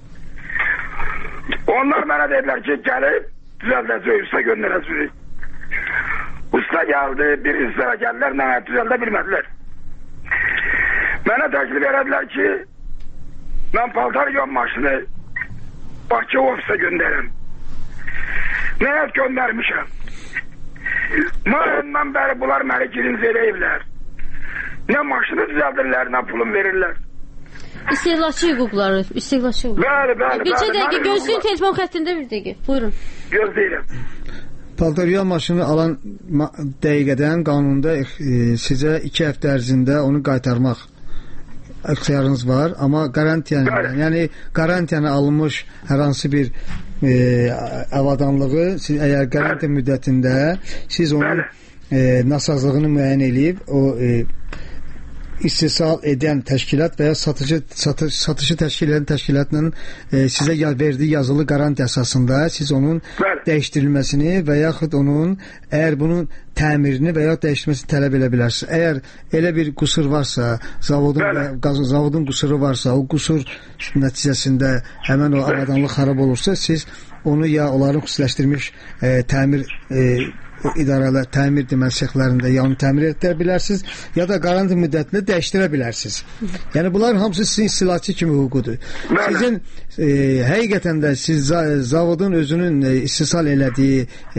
Onlar mənə dedilər ki, gəlib düzəldəcək, usta göndərəcək. Usta gəldi, bir üstlərə gəldilər, mənə düzəldə bilmədilər. Mənə təklif elədilər ki, mən paltaryon maşını Bakı ofisə göndərim. Nəyət göndərmişəm. Mayından bəri bunlar məni girinci eləyiblər. Nə maşını düzəldirlər, nə pulum verirlər. İstehlakçı hüquqları. Bəli. Bircə dəqiqə gözləyin, telefon xəttində bir dəqiqə. Buyurun. Gözləyirəm. Paltaryon maşını alan dəqiqədən qanunda sizə 2 həftə ərzində onu qaytarmaq ixtiyarınız var, amma garantiyanı alınmış hər hansı bir avadanlığı, əgər garantiya müddətində siz onun nasazlığını müəyyən edib, o istehsal edən təşkilat və ya satışı təşkil edən təşkilatla sizə verdiyi yazılı qarantiya əsasında siz onun dəyişdirilməsini və yaxud onun əgər bunun təmirini və ya dəyişdirməsini tələb edə bilərsiniz. Əgər elə bir qüsur varsa, zavodun qüsuru varsa, o qüsur nəticəsində həmən o avadanlıq xarab olursa, siz onu ya onların xüsusiləşdirilmiş təmir idarələr, təmir cexlərində ya onu təmir edə bilərsiniz, ya da qarantiya müddətində dəyişdirə bilərsiniz. Yəni bunların hamısı sizin istihlakçı kimi hüququdur. Sizin həqiqətən də siz zavodun özünün istehsal elədiyi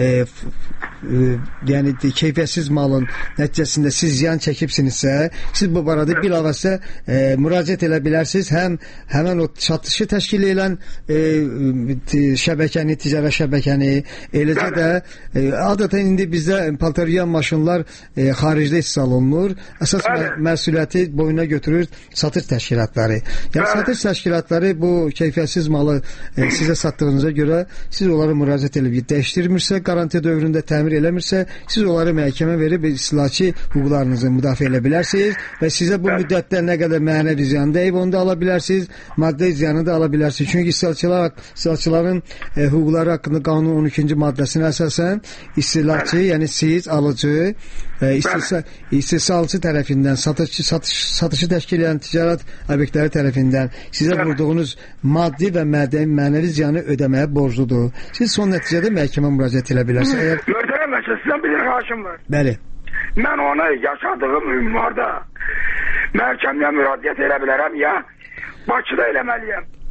yəni keyfiyyətsiz malın nəticəsində siz ziyan çəkibsinizsə, siz bu barədə bilavasitə müraciət edə bilərsiniz. Həmən o satışı təşkil edən şəbəkəni, ticarət şəbəkəni, eləcə də adətən indi bizdə paltaryon maşınlar xaricdə istehsal olunur. Əsas məsuliyyəti boyuna götürür satış təşkilatları. Yəni satış təşkilatları bu keyfiyyətsiz malı sizə satdığınıza görə siz onlara müraciət edib dəyişdirmirsə, qarantiya dövründə təmir eləmirsə, siz onlara məhkəmə verib istihlakçı hüquqlarınızı müdafiə edə bilərsiniz və sizə bu müddətdə nə qədər mənəvi ziyan dəyib, onu da ala bilərsiniz, maddi ziyanı da ala bilərsiniz. Çünki istihlakçıların hüquqları haqqında qanunun 12-ci maddəsinə əsasən istihlakçı, yəni siz alıcı, istehsalçı tərəfindən, satışı təşkil edən ticarət obyektləri tərəfindən sizə vurduğunuz maddi və mənəvi ziyanı ödəməyə borcludur. Siz son nəticədə məhkəmə müraciət edə bilərsiniz. Möhtərəm vəkil, sizdən bir xahişim var. Bəli. Mən onu yaşadığım ünvarda məhkəməyə müraciət edə bilərəm ya Bakıda eləməliyəm.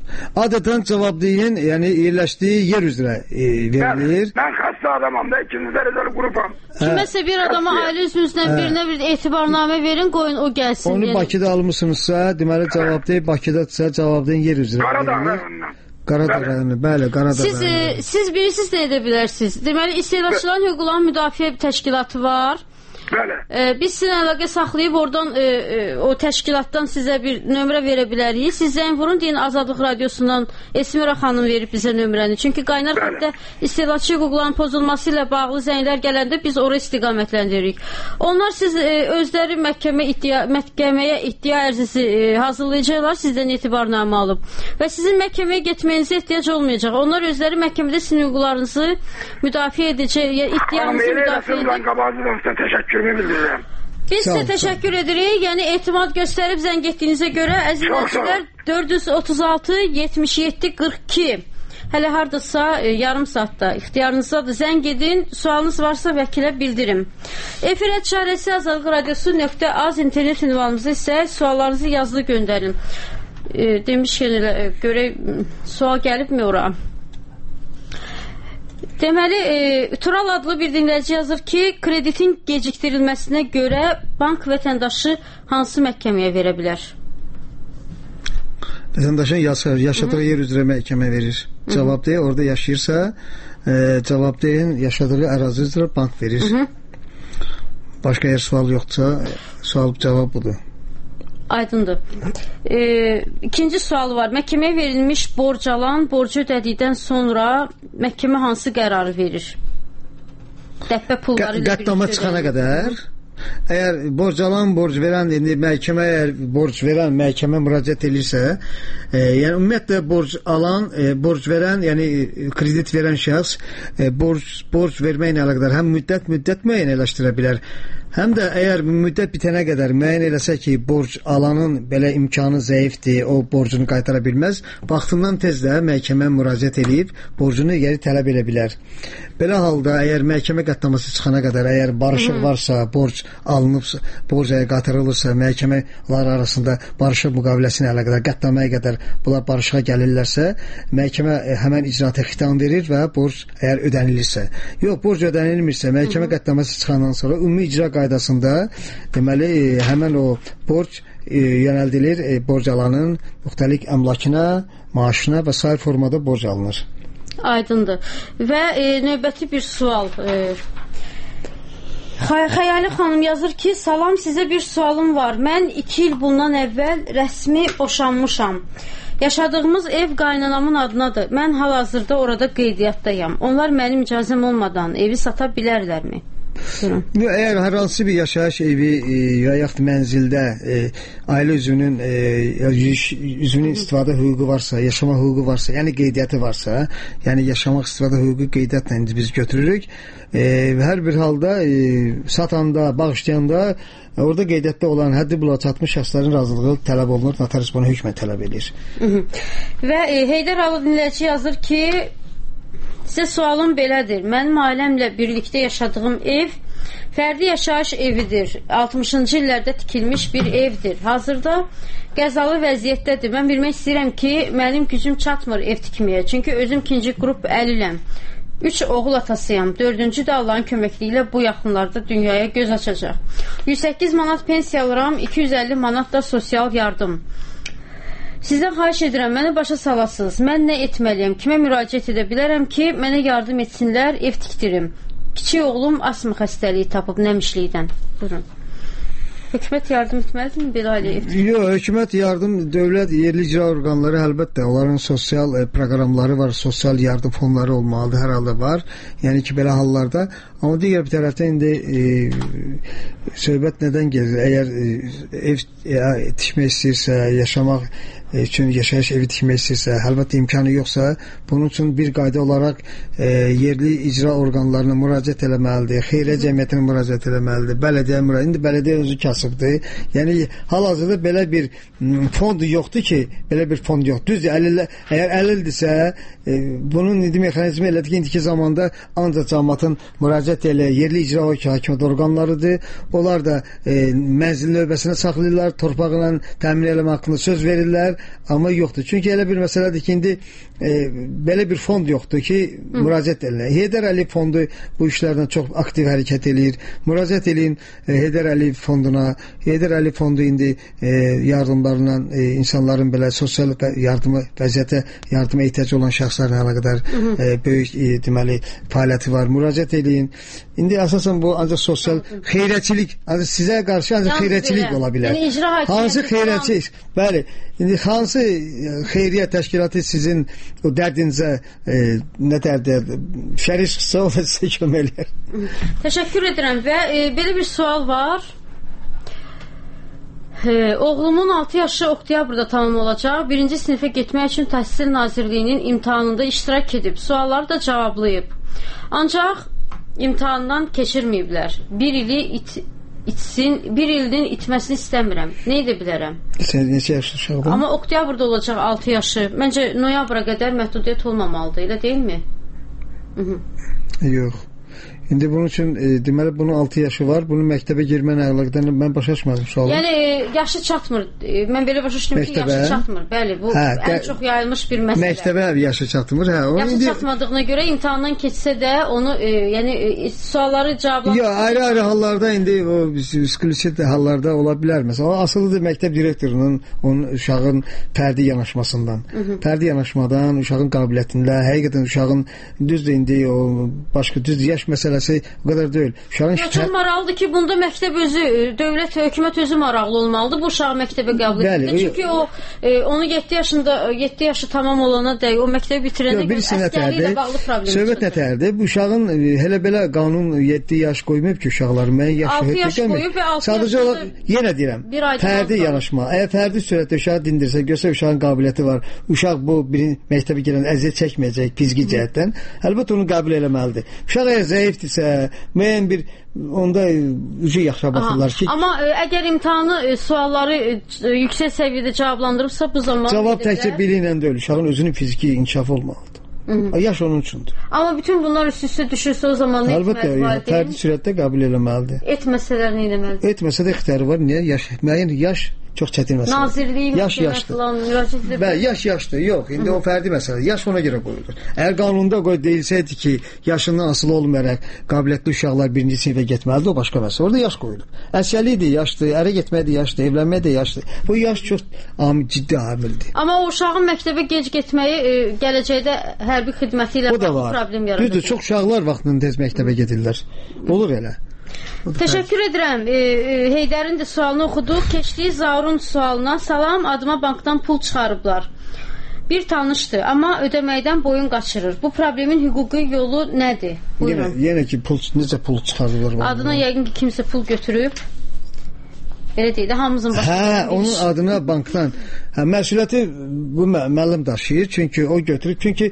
Adətən cavabdeyin, yəni yerləşdiyi yer üzrə verilir. Mən xəstə adamam da, ikinci dərəcəli qrupam. Kiməsə bir adama ailə üzvünüzdən birinə bir etibarnamə verin, qoyun o gəlsin. Onu Bakıda almışsınızsa, deməli cavabdey Bakıdadsa cavabdeyin yer üzrə verilir. Qaradağ rayonu, bəli, Qaradağ rayonu. Siz bilirsiniz nə edə bilərsiniz? Deməli, istehlakçıların hüquqlarının müdafiə təşkilatı var. Bəli. Biz sizinlə əlaqə saxlayıb oradan o təşkilatdan sizə bir nömrə verə bilərik. Siz zəng vurun, deyin Azadlıq Radiosundan Esmira xanım verib bizə nömrəni. Çünki qaynar xəttə istehlakçı hüquqlarının pozulması ilə bağlı zənglər gələndə biz ora istiqamətləndirik. Onlar siz özləri məhkəməyə iddia ərizəsi hazırlayacaqlar, sizdən etibarnamə alıb. Və sizin məhkəməyə getməyinizə ehtiyac olmayacaq. Onlar özləri məhkəmədə sizin hüquqlarınızı müdafiə edəcək, iddianızı müdafiə edəcək. Biz sizə təşəkkür edirik. Yəni etimad göstərib zəng etdiyinizə görə əzizləyicilər 436 77 42 hələ hardasa yarım saatda ixtiyarınızdadır. Zəng edin. Sualınız varsa vəkilə bildirin. Efirə çarəsi Azadlıq Radiosu.az internet ünvanımızda isə suallarınızı yazılı göndərin. Demişkən elə görək sual gəlibmi ora? Deməli, Tural adlı bir dinləyici yazır ki, kreditin gecikdirilməsinə görə bank vətəndaşı hansı məhkəməyə verə bilər? Vətəndaşın yaşadığı yer üzrə məhkəmə verir. Cavabdeh orada yaşayırsa, cavabdehin yaşadığı ərazi üzrə bank verir. Başqa yer sual yoxdursa, sual cavab budur. Aydındır. İkinci sual var. Məhkəməyə verilmiş borc alan borcu ödədikdən sonra məhkəmə hansı qərarı verir? Dəbbə pulları ilə qəddama çıxana qədər. Əgər borc alan, borc verən, indi məhkəmə əgər borc verən məhkəmə müraciət edirsə, yəni ümumiyyətlə borc alan, borc verən, yəni kredit verən şəxs borc verməklə əlaqədar həm müddət müəyyənləşdirə bilər. Həm də əgər müddət bitənə qədər müəyyən eləsə ki, borc alanın belə imkanı zəifdir, o borcunu qaytara bilməz, vaxtından tez də məhkəmə müraciət edib borcunu geri tələb edə bilər. Belə halda əgər məhkəmə qətnaməsi çıxana qədər, əgər barışıq varsa, borc alınıbsa, borc qaytarılırsa, məhkəmələr arasında barışıq müqaviləsinə əlaqədar qətnaməyə qədər bunlar barışığa gəlirlərsə, məhkəmə həmən icraata xitam verir və borc əgər ödənilirsə. Yox, borc ödənilmirsə, məhkəmə qətnaməsi çıxandan sonra ümumi icra qaydasında deməli həmən o borc yönəldilir borc alanın müxtəlif əmlakına, maaşına və sair formada borc alınır. Aydındır. Və növbəti bir sual. Xəyali xanım yazır ki, salam, sizə bir sualım var. Mən 2 il bundan əvvəl rəsmi boşanmışam. Yaşadığımız ev qaynanamın adınadır. Mən hal-hazırda orada qeydiyyatdayam. Onlar mənim icazəm olmadan evi sata bilərlərmi? Əgər hər hansı bir yaşayış evi ya yaxud mənzildə ailə üzvünün istifadə hüququ varsa, yaşama hüququ varsa, yəni qeydiyyatı varsa, yəni yaşamaq istifadə hüququ qeydiyyatla biz götürürük. Hər bir halda satanda, bağışlayanda orada qeydiyyatda olan həddi buluğa çatmış şəxslərin razılığı tələb olunur, notarius bunu hökmən tələb edir. Və Heydər Alı dinləyici yazır ki, sizə sualım belədir. Mənim ailəmlə birlikdə yaşadığım ev fərdi yaşayış evidir. 60-cı illərdə tikilmiş bir evdir. Hazırda qəzalı vəziyyətdədir. Mən bilmək istəyirəm ki, mənim gücüm çatmır ev tikməyə. Çünki özüm ikinci qrup əliləm. 3 oğul atasıyam. 4-cü də Allahın köməkliyi ilə bu yaxınlarda dünyaya göz açacaq. 108 manat pensiya alıram, 250 manat da sosial yardım. Sizdən xahiş edirəm, məni başa salasınız. Mən nə etməliyəm? Kimə müraciət edə bilərəm ki, mənə yardım etsinlər, ev tikdirim. Kiçik oğlum asma xəstəliyi tapıb nəmişlikdən. Buyurun. Hökumət yardım etməlidir mi belə ailəyə ev tikdirim? Yox, hökumət yardım, dövlət, yerli icra orqanları əlbəttə, onların sosial proqramları var, sosial yardım fonları olmalıdır, hər halda var. Yəni ki, belə hallarda. Amma digər bir tərəfdən indi söhbət nədən gedir? Əgər ev tikmək istəyirsə, yaşamaq üçün yaşayış evi tikmək istəyirsə, əlbəttə imkanı yoxsa, bunun üçün bir qayda olaraq yerli icra orqanlarına müraciət eləməlidir, xeyriyyə cəmiyyətinə müraciət eləməlidir, bələdiyyə müraciət, indi bələdiyyə özü kasıbdır. Yəni, hal-hazırda belə bir fond yoxdur ki, belə bir fond yoxdur. Düzdür, əgər əlildirsə, bunun indi mexanizmi elədir ki, indiki zamanda ancaq cəmiyyətin müraciət elə yerli icra hakimiyyət orqanlarıdır. onlar da mənzil növbəsinə saxlayırlar, torpaqla təmin eləmə haqqında söz verirlər, amma yoxdur. Çünki elə bir məsələdir ki, indi belə bir fond yoxdur ki, müraciət edirlər. Heydər Əliyev fondu bu işlərdən çox aktiv hərəkət edir. Müraciət edin Heydər Əliyev fonduna. Heydər Əliyev fondu indi yardımlarla insanların belə sosial yardıma ehtiyac olan şəxslərlə əlaqədar böyük deməli fəaliyyəti var. Müraciət edin. İndi əsasən bu ancaq sosial xeyriyyəçilik, ancaq sizə qarşı ancaq xeyriyyəçilik ola bilər. Hansı xeyriyyəçilik? Bəli. İndi hansı xeyriyyə təşkilatı sizin o dərdinizə nə dərdir? Şərik çıxsa o da sizə kömək elər. Təşəkkür edirəm və belə bir sual var. Oğlumun 6 yaşı oktyabrda tamam olacaq. 1-ci sinifə getmək üçün Təhsil Nazirliyinin imtahanında iştirak edib. Sualları da cavablayıb. Ancaq imtahandan keçirməyiblər. Bir ilin itməsini istəmirəm. Nə edə bilərəm? Sən neçə yaşlı uşaqdın? Amma oktyabrda olacaq 6 yaşı. Məncə noyabra qədər məhdudiyyət olmamalıdır, elə deyilmi? Yox. İndi bunun üçün deməli bunun 6 yaşı var. Bunun məktəbə girməklə əlaqədar mən başa düşmədim sualı. Yəni yaşı çatmır. Mən belə başa düşdüm ki, yaşı çatmır. Bəli, bu ən çox yayılmış bir məsələ. Məktəbə yaşı çatmır. Yaşı çatmadığına görə imtahandan keçsə də onu yəni sualları cavablandırır. Yox, ayrı-ayrı hallarda indi o ekskluziv hallarda ola bilər. Məsələn, asılıdır məktəb direktorunun onun uşağın fərdi yanaşmasından. Fərdi yanaşmadan, uşağın qabiliyyətində, həqiqətən uşağın düzdür indi o başqa düz yaş məsələsi o qədər deyil. Çox maraqlıdır ki, bunda məktəb özü, dövlət, hökumət özü maraqlı olmalıdır bu uşağı məktəbə qəbul etməkdə. Çünki o onu 7 yaşı tamam olana dək, o məktəbi bitirənə görə əsgərliklə bağlı problem çıxır. Söhbət nətərdir? Bu uşağın hələ belə qanun 7 yaş qoymayıb ki, uşaqları mən yaşı 6 yaş qoyub və 6 yaş yenə deyirəm, fərdi yanaşma. Əgər fərdi surətdə uşağı dindirsə, görsə uşağın qabiliyyəti var, uşaq bu məktəbə girən əziyyət çəkməyəcək fiziki cəhətdən, əlbəttə onu qəbul eləməlidir. Uşaq əgər zəifdirsə, müəyyən bir onda ucu yaxşı baxırlar ki. Amma əgər imtahanı sualları yüksək səviyyədə cavablandırıbsa bu zaman cavab təkcə bili ilə deyil, uşağın özünün fiziki inkişafı olmalıdır. Yaş onun üçündür. Amma bütün bunlar üst-üstə düşürsə o zaman nə etməlidir? Əlbəttə, fərdi surətdə qəbul eləməlidir. Etməsələr nə etməlidir? Etməsə də ixtiyarı var. Niyə? Müəyyən yaş çox çətin məsələ. Nazirliyi müraciət edir. Yaş yaşdır. Yox, indi o fərdi məsələ. Yaş ona görə qoyulur. Əgər qanunda deyilsəydi ki, yaşından asılı olmayaraq qabiliyyətli uşaqlar 1-ci sinifə getməlidir, o başqa məsələ. Orada yaş qoyulur. Əsgərlikdir, yaşdır, ərə getmək də yaşdır, evlənmək də yaşdır. Bu yaş çox ciddi amildir. Amma o uşağın məktəbə gec getməyi gələcəkdə hərbi xidməti ilə problem yaradır. Düzdür, çox uşaqlar vaxtında tez məktəbə gedirlər. Olur elə. Təşəkkür edirəm. Heydərin də sualını oxuduq. Keçdiyi Zaurun sualına. Salam, adıma bankdan pul çıxarıblar. Bir tanışdır, amma ödəməkdən boyun qaçırır. Bu problemin hüquqi yolu nədir? Buyurun. Yenə ki, necə pul çıxarırlar? Adına yəqin ki, kimsə pul götürüb. Elə deyil də, hamımızın başına. Onun adına bankdan. Məsuliyyəti bu müəllim daşıyır. Çünki o götürüb. Çünki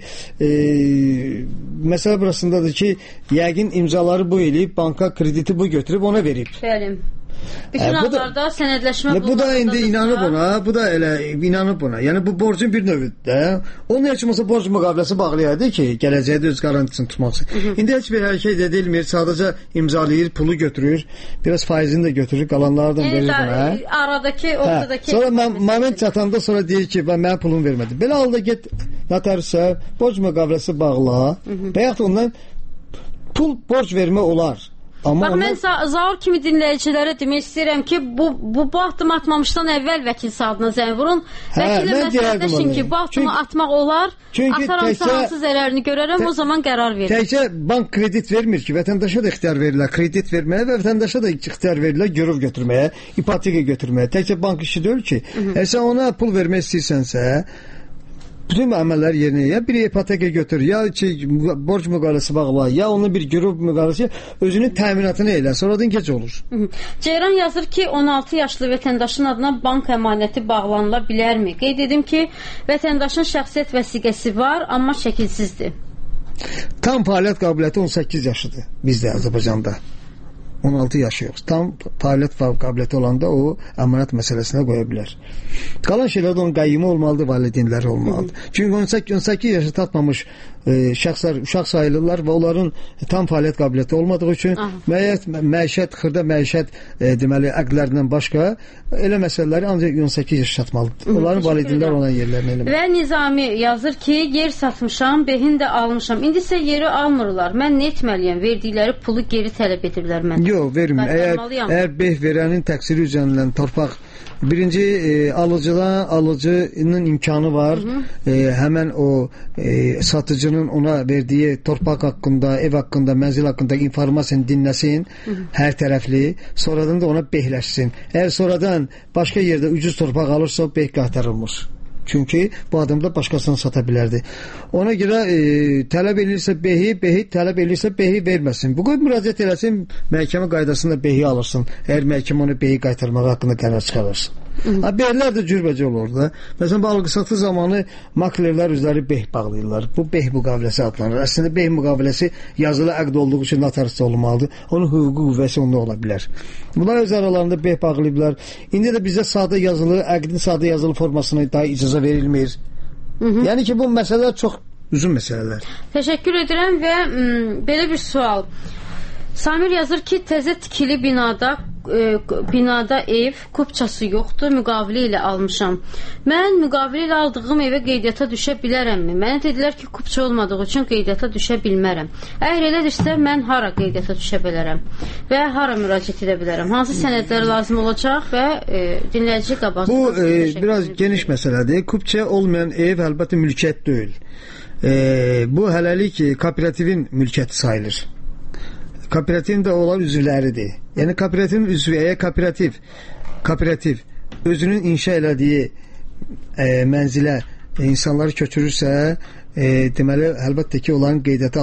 məsələ burasındadır ki, yəqin imzaları bu eləyib, banka krediti bu götürüb, ona verib. Bəli. Bütün hallarda sənədləşmə bu da indi inanıb ona, bu da elə inanıb ona. Yəni bu borcun bir növüdür də. Onun heç olmasa borc müqaviləsi bağlayaydı ki, gələcəkdə öz qarantisini tutmaq üçün. İndi heç bir hərəkət edilmir, sadəcə imzalayır, pulu götürür, biraz faizini də götürür, qalanlardan verir buna. Aradakı, ortadakı. Sonra moment çatanda sonra deyir ki, mən pulumu vermədim. Belə halda get notariusa, borc müqaviləsi bağla və yaxud ondan pul borc vermə olar. Bax, mən Zaur kimi dinləyicilərə demək istəyirəm ki, bu addım atmamışdan əvvəl vəkil saatına zəng vurun. Vəkillə məsləhətləşin ki, bu addımı atmaq olar, ataramsa hansı zərərini görərəm, o zaman qərar verir. Təkcə bank kredit vermir ki, vətəndaşa da ixtiyar verirlər kredit verməyə və vətəndaşa da ixtiyar verirlər görüv götürməyə, ipoteka götürməyə. Təkcə bank işi deyil ki, sən ona pul vermək istəyirsənsə, bütün əməllər yerinə ya bir ipoteka götür, ya ki, borc müqaviləsi bağla, ya onun bir güruh müqaviləsi, özünün təminatını elə, sonradan gec olur. Ceyran yazır ki, 16 yaşlı vətəndaşın adına bank əmanəti bağlanıla bilərmi? Qeyd edim ki, vətəndaşın şəxsiyyət vəsiqəsi var, amma şəkilsizdir. Tam fəaliyyət qabiliyyəti 18 yaşıdır bizdə Azərbaycanda. 16 yaşı yox. Tam fəaliyyət qabiliyyəti olanda o əmanət məsələsinə qoya bilər. Qalan şeylərdə onun qəyyimi olmalıdır, valideynləri olmalıdır. Çünki 18 yaşı tatmamış şəxslər uşaq sayılırlar və onların tam fəaliyyət qabiliyyəti olmadığı üçün məişət, xırda məişət deməli əqdlərindən başqa elə məsələləri ancaq 18 yaş çatmalıdır. Onların valideynlər olan yerlərinə eləmək. Və Nizami yazır ki, yer satmışam, behin də almışam. İndi isə yeri almırlar. Mən nə etməliyəm? Verdikləri pulu geri tələb edirlər məndən. Yox, vermir. Əgər beh verənin təqsiri üzərindən torpaq birinci alıcının imkanı var. Həmən o satıcının ona verdiyi torpaq haqqında, ev haqqında, mənzil haqqında informasiyanı dinləsin, hər tərəfli, sonradan da ona behləşsin. Əgər sonradan başqa yerdə ucuz torpaq alırsa, beh qaytarılmır. Çünki bu adam da başqasına sata bilərdi. Ona görə tələb edirsə behi tələb edirsə behi verməsin. Bu qədər müraciət eləsin, məhkəmə qaydasında behi alırsın. Əgər məhkəmə onu behi qaytarmaq haqqında qərar çıxarırsın. Behlər də cürbəcə olur da. Məsələn, alqı-satqı zamanı maklerlər özləri beh bağlayırlar. Bu beh müqaviləsi adlanır. Əslində beh müqaviləsi yazılı əqd olduğu üçün notarisdə olmalıdır. Onun hüquqi qüvvəsi onda ola bilər. Bunlar öz aralarında beh bağlayıblar. İndi də bizə sadə yazılı, əqdin sadə yazılı formasına daha icazə verilmir. Yəni ki, bu məsələlər çox uzun məsələlər. Təşəkkür edirəm və belə bir sual. Samir yazır ki, təzə tikili binada ev, kupçası yoxdur, müqavili ilə almışam. Mən müqavili ilə aldığım evə qeydiyyata düşə bilərəmmi? Mənə dedilər ki, kupça olmadığı üçün qeydiyyata düşə bilmərəm. Əgər elədirsə, mən hara qeydiyyata düşə bilərəm və hara müraciət edə bilərəm? Hansı sənədlər lazım olacaq və dinləyici qabaqsın? Bu biraz geniş məsələdir. Kupça olmayan ev əlbəttə mülkiyyət deyil. Bu hələlik kooperativin mülkiyyəti sayılır. Kooperativin də olan üzvləridir. Yəni kooperativin üzvü, əgər kooperativ özünün inşa elədiyi mənzilə insanları köçürürsə, deməli, əlbəttə ki, onların qeydiyyata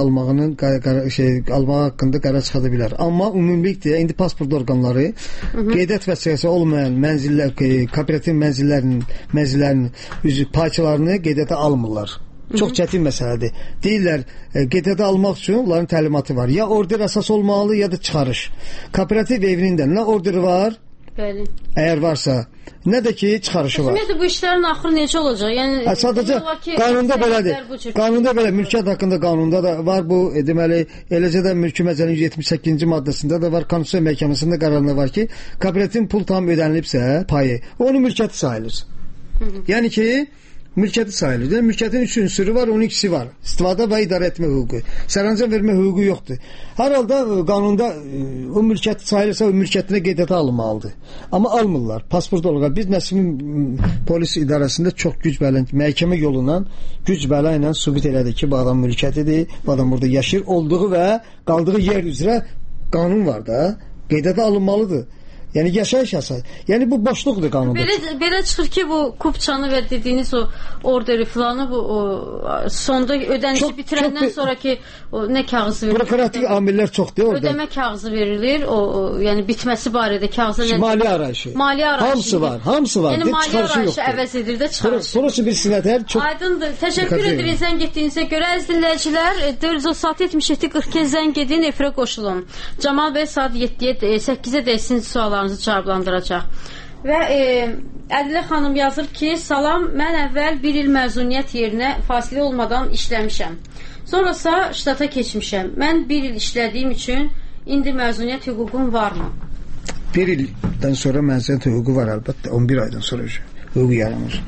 almaq haqqında qərar çıxada bilər. Amma ümumilikdə, indi pasport orqanları qeydiyyat vəsiqəsi olmayan kooperativ mənzillərinin parçalarını qeydiyyata almırlar. Çox çətin məsələdir. Deyirlər, qeydiyyata almaq üçün onların təlimatı var. Ya order əsas olmalı, ya da çıxarış. Kooperativ evinin də nə orderi var, bəli, əgər varsa, nə də ki, çıxarışı var. Ümumiyyətlə, bu işlərin axırı necə olacaq? Yəni, sadəcə qanunda belədir. Qanunda belə, mülkiyyət haqqında qanunda da var bu, deməli, eləcə də mülki məcəllənin 78-ci maddəsində də var, Konstitusiya məhkəməsində qərarında var ki, kooperativin pul tam ödənilibsə, payı, onun mülkiyyəti sayılır. Yəni ki, mülkiyyəti sayılır. Mülkiyyətin 3 ünsürü var, 12-si var. İstifadə və idarə etmə hüququ. Sərəncam vermə hüququ yoxdur. Hər halda qanunda o mülkiyyət sayılırsa, o mülkiyyətinə qeydiyyata alınmalıdır. Amma almırlar. Pasport olarak biz Nəsimin polis idarəsində çox güc bələ, məhkəmə yolundan güc bələ ilə sübut elədi ki, bu adam mülkiyyətidir, bu adam burada yaşayır olduğu və qaldığı yer üzrə qanun var da, qeydiyyata alınmalıdır. Yəni yaşayış yasası. Yəni bu boşluqdur qanunda. Belə çıxır ki, bu kupçanı və dediyiniz o orderi filanı bu sonda ödənişi bitirəndən sonraki nə kağızı verilir? Bürokratik amillər çoxdur orada. Ödəmə kağızı verilir. O yəni bitməsi barədə kağızı nə? Maliyyə arayışı. Hamısı var. Yəni maliyyə arayışı əvəz edir də çıxarış. Sonrası bir sinətər çox. Aydındır. Təşəkkür edirik zəng etdiyinizə görə. Əziz dinləyicilər, 437-77-42 zəng edin, efirə qoşulun. Camal bəy saat 8-ə deyilsin suallar cavablandıracaq. Və Ədilə xanım yazır ki, salam, mən əvvəl 1 il məzuniyyət yerinə fasilə olmadan işləmişəm. Sonrasa ştata keçmişəm. Mən 1 il işlədiyim üçün indi məzuniyyət hüququm varmı? 1 ildən sonra məzuniyyət hüququ var əlbəttə. 11 aydan sonra hüquq yaranır.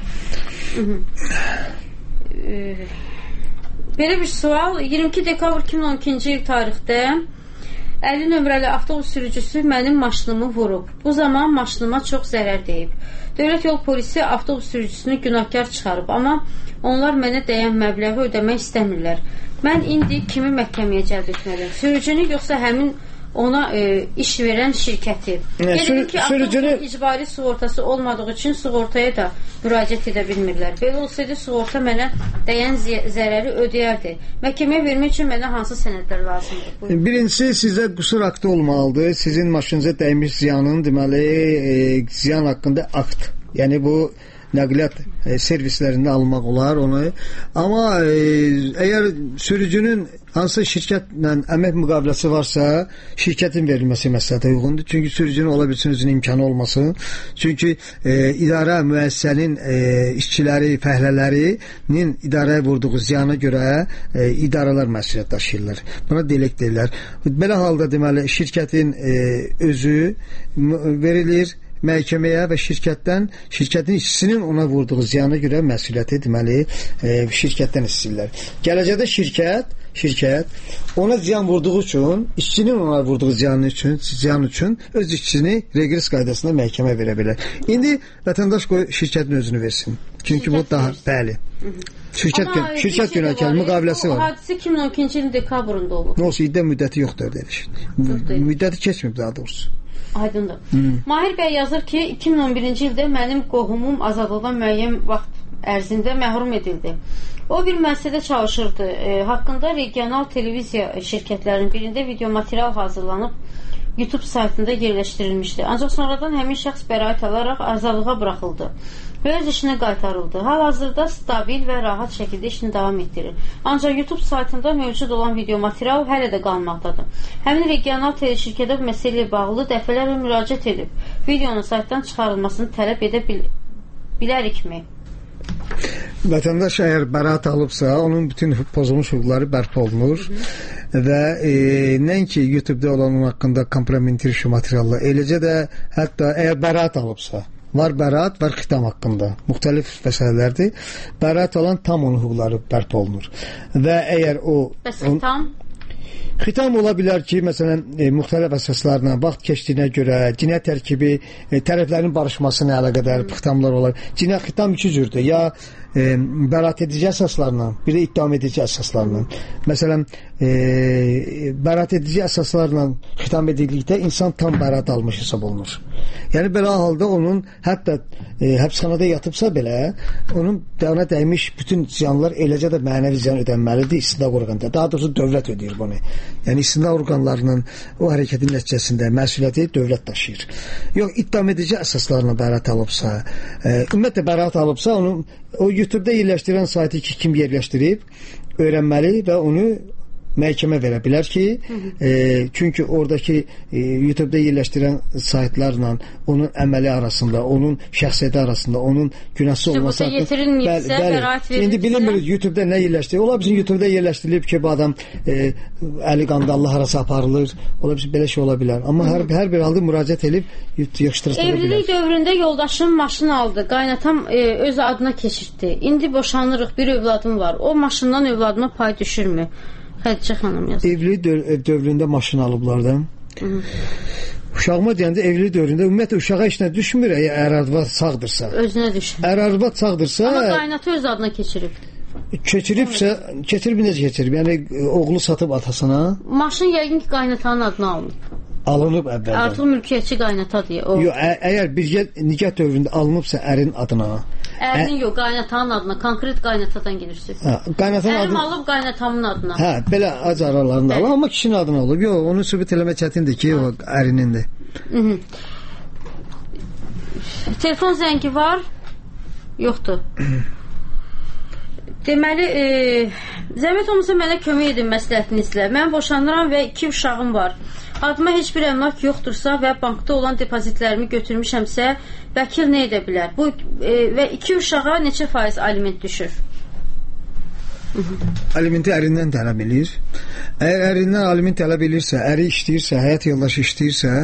Belə bir sual. 22 dekabr 2012-ci il tarixdə 50 nömrəli avtobus sürücüsü mənim maşınımı vurub. Bu zaman maşınıma çox zərər deyib. Dövlət yol polisi avtobus sürücüsünü günahkar çıxarıb, amma onlar mənə dəyən məbləği ödəmək istəmirlər. Mən indi kimi məhkəməyə cəlb etməliyəm? Sürücünü yoxsa həmin ona iş verən şirkəti? Qeyd ki, avtobusun icbari sığortası olmadığı üçün sığortaya da müraciət edə bilmirlər. Belə olsaydı sığorta mənə dəyən zərəri ödəyərdi. Məhkəməyə vermək üçün mənə hansı sənədlər lazımdır? Buyurun. Birincisi, sizə qüsur aktı olmalıdır. Sizin maşınıza dəymiş ziyanın, deməli, ziyan haqqında akt. Yəni bu nəqliyyat servislərində almaq olar onu. Amma əgər sürücünün Hansı şirkətlə əmək müqaviləsi varsa, şirkətin verilməsi məsləhətə uyğundur. Çünki sürücünün ola bilsin özünün imkanı olmasın. Çünki idarə müəssisənin işçiləri, fəhlələrinin idarəyə vurduğu ziyana görə idarələr məsuliyyət daşıyırlar. Buna delek deyirlər. Belə halda deməli şirkətin özü verilir məhkəməyə və şirkətin işçisinin ona vurduğu ziyana görə məsuliyyəti deməli şirkətdən istəyirlər. Gələcəkdə şirkət ona ziyan vurduğu üçün, işçinin ona vurduğu ziyan üçün öz işçisini regress qaydasında məhkəmə verə bilər. İndi vətəndaş qoy şirkətin özünü versin. Çünki bu daha bəli. Şirkət günahkarı müqaviləsi var. Hadisə 2012-ci ilin dekabrında olub. Nə olsa iddia müddəti yoxdur deyilir. Müddəti keçməyib daha doğrusu. Aydındır. Mahir bəy yazır ki, 2011-ci ildə mənim qohumum azadlıqdan müəyyən vaxt ərzində məhrum edildi. O bir müəssisədə çalışırdı. Haqqında regional televiziya şirkətlərinin birində video material hazırlanıb YouTube saytında yerləşdirilmişdi. Ancaq sonradan həmin şəxs bəraət alaraq azadlığa buraxıldı və öz işinə qaytarıldı. Hal-hazırda stabil və rahat şəkildə işini davam etdirir. Ancaq YouTube saytında mövcud olan video material hələ də qalmaqdadır. Həmin regional teleşirkətə bu məsələ ilə bağlı dəfələrlə müraciət edib. Videonun saytdan çıxarılmasını tələb edə bilərikmi? Vətəndaş əgər bəraət alıbsa, onun bütün pozulmuş hüquqları bərpa olunur və nəinki YouTube-da olan onun haqqında kompromitir şu materiallar, eləcə də hətta əgər bəraət alıbsa, var bəraət, var xitam haqqında. Müxtəlif məsələlərdir. Bəraət alan tam onun hüquqları bərpa olunur. Və əgər o... Bəs xitam? Xitam ola bilər ki, məsələn, müxtəlif əsaslarla, vaxt keçdiyinə görə, cinayət tərkibi, tərəflərin barışmasına əlaqədar xitamlar olar. Xitam iki cürdür. Ya bəraət edici əsaslarla, bir də ittiham edici əsaslarla. Məsələn, bəraət edici əsaslarla xitam edildikdə insan tam bəraət almış hesab olunur. Yəni, belə halda onun hətta həbsxanada yatıbsa belə, onun ona dəymiş bütün ziyanlar eləcə də mənəvi ziyan ödənməlidir istinaq orqanında. Daha doğrusu dövlət ödəyir bunu. Yəni, istinaq orqanlarının o hərəkətin nəticəsində məsuliyyəti dövlət daşıyır. Yox, ittiham edici əsaslarla bəraət alıbsa, ümumiyyətlə bəraət alıbsa, o YouTube-da yerləşdirən saytı ki, kim yerləşdirib, öyrənməli və onu məhkəmə verə bilər ki, çünki oradakı YouTube-da yerləşdirən saytlarla onun əməli arasında, onun şəxsiyyəti arasında, onun günahsız olması indi bilinmirik YouTube-da nə yerləşdirir. Ola bilsin YouTube-da yerləşdirilib ki, bu adam əli qandallı harasa aparılır. Ola bilsin belə şey ola bilər. Amma hər bir halda müraciət edib yığışdırılır. Evlilik dövründə yoldaşım maşın aldı. Qaynatam öz adına keçirtdi. İndi boşanırıq, bir övladım var. O maşından övladıma pay düşürmü? Xədicə xanım yazır. Evlilik dövründə maşın alıblardan. Uşağıma deyəndə evlilik dövründə ümumiyyətlə uşağa heç nə düşmür əgər arvad sağdırsa. Özünə düşür. Əgər arvad sağdırsa... Amma qaynatı öz adına keçirib. Keçirib necə keçirib? Yəni oğlu satıb atasına. Maşın yəqin ki qaynatanın adına alınıb. Alınıb əvvəldən. Artıq mülkiyyətçi qaynatadır. Yox, əgər bir nikah dövründə alınıbsa ərin adına. Ərin yox, qaynatanın adına, konkret qaynatadan gedirsiniz. Ərim alıb qaynatamın adına. Hə, belə ac aralarında alır, amma kişinin adına olub. Yox, onu sübut eləmək çətindir ki, o ərinindir. Telefon zəngi var? Yoxdur. Deməli, zəhmət olmasa mənə kömək edin məsləhətinizlə. Mən boşanıram və 2 uşağım var. Adıma heç bir əmlak yoxdursa və bankda olan depozitlərimi götürmüşəmsə, vəkil nə edə bilər? Və 2 uşağa neçə faiz aliment düşür? Alimenti ərindən tələb edir. Əgər ərindən aliment tələb edirsə, əri işləyirsə, həyat yoldaşı işləyirsə,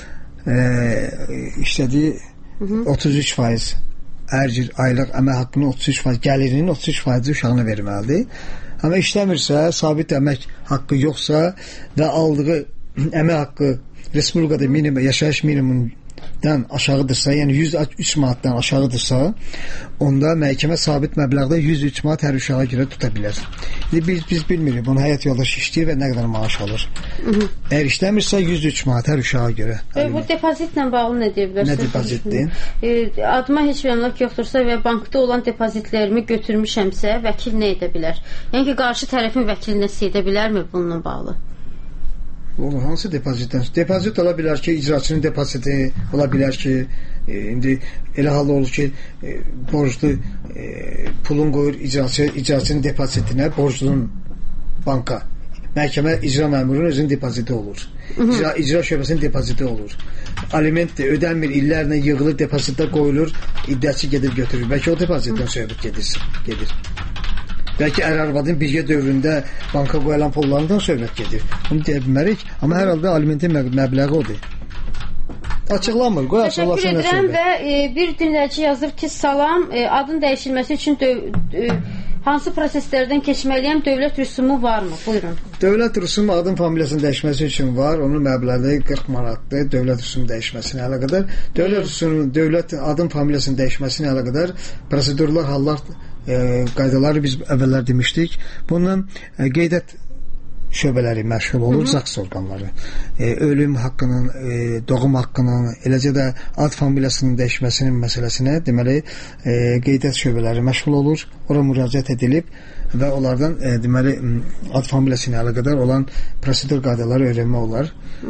işlədiyi 33% hər cür aylıq əmək haqqının 33%, gəlirinin 33% uşağına verməlidir. Amma işləmirsə, sabit əmək haqqı yoxsa və aldığı əmək haqqı Respublikada yaşayış minimumundan aşağıdırsa, yəni 103 manatdan aşağıdırsa, onda məhkəmə sabit məbləğdə 103 manat hər uşağa görə tuta bilər. Biz bilmirik, bunu həyat yoldaşı işləyir və nə qədər maaş alır. Əgər işləmirsə 103 manat hər uşağa görə. Bu depozitlə bağlı nə deyə bilərsiniz? Nə depozitdir? Adıma heç bir əmlak yoxdursa və bankda olan depozitlərimi götürmüşəmsə, vəkil nə edə bilər? Yəni ki, qarşı tərəfin vəkili nəsə edə bilərmi bununla bağlı? Olur, hansı depozitdən? Depozit ola bilər ki, icraçının depoziti, ola bilər ki, indi elə halda olur ki, borclu pulun qoyur icraçının depozitinə, borclunun banka məhkəmə icra məmurunun özünün depoziti olur. İcra şöbəsinin depoziti olur. Aliment ödənmir, illərlə yığılır, depozitdə qoyulur, iddiaçı gedir götürür. Bəlkə o depozitdən söhbət gedir. Bəlkə ər-arvadın birgə dövründə banka qoyulan pullarından söhbət gedir. Bunu deyə bilmərik, amma hər halda alimentin məbləği odur. Açıqlanmır, qoy açıqlasın. Təşəkkür edirəm və bir dinləyici yazır ki, salam, adın dəyişilməsi üçün hansı proseslərdən keçməliyəm, dövlət rüsumu varmı? Buyurun. Dövlət rüsumu adın familiyasının dəyişməsi üçün var. Onun məbləği 40 manatdır. Dövlət rüsumu dəyişməsinə əlaqədar. Dövlət adın familiyasının dəyişməsinə əlaqədar prosedurlar, hallar, qaydaları biz əvvəllər demişdik. Bundan qeydiyyat şöbələri məşğul olur, ZAKS orqanları. Ölüm haqqının, doğum haqqının, eləcə də ad familiyasının dəyişməsinin məsələsinə deməli qeydiyyat şöbələri məşğul olur. Ora müraciət edilib və onlardan deməli ad familiyası ilə əlaqədar olan prosedur qaydaları öyrənmək olar.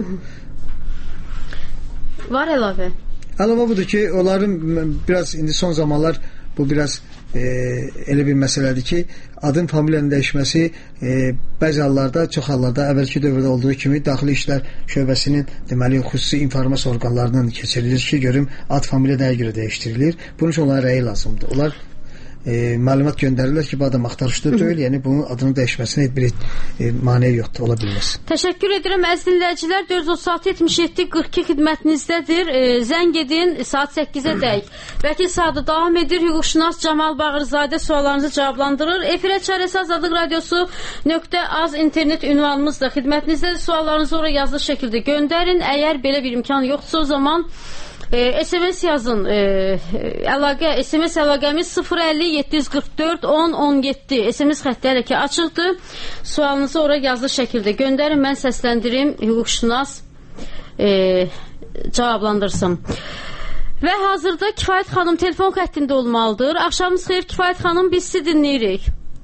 Var əlavə? Əlavə budur ki, onların biraz indi son zamanlar bu biraz elə bir məsələdir ki, adın familiyanın dəyişməsi bəzi hallarda, çox hallarda əvvəlki dövrdə olduğu kimi Daxili İşlər Şöbəsinin deməli xüsusi informasiya orqanlarından keçirilir ki, görüm ad familiya nəyə görə dəyişdirilir. Bunun üçün onlara rəyi lazımdır. Onlar məlumat göndərirlər ki, bu adam axtarışda deyil, yəni bunun adının dəyişməsinə bir maneə yoxdur, ola bilməz. Təşəkkür edirəm. Əziz dinləyicilər, 436-77-42 xidmətinizdədir. Zəng edin, saat 8-ə dək. Vəkil Sadı davam edir. Hüquqşünas Camal Bağırzadə suallarınızı cavablandırır. Efirə çarəsi Azadlıq Radiosu.az internet ünvanımızda xidmətinizdədir. Suallarınızı oraya yazılı şəkildə göndərin. Əgər belə bir imkan yoxdursa, o zaman SMS yazın. SMS əlaqəmiz 050-744-10-17. SMS xətti hələ ki açıqdır. Sualınızı oraya yazılı şəkildə göndərin. Mən səsləndirim, hüquqşünas cavablandırsın. Və hazırda Kifayət xanım telefon xəttində olmalıdır. Axşamınız xeyir Kifayət xanım, biz sizi dinləyirik.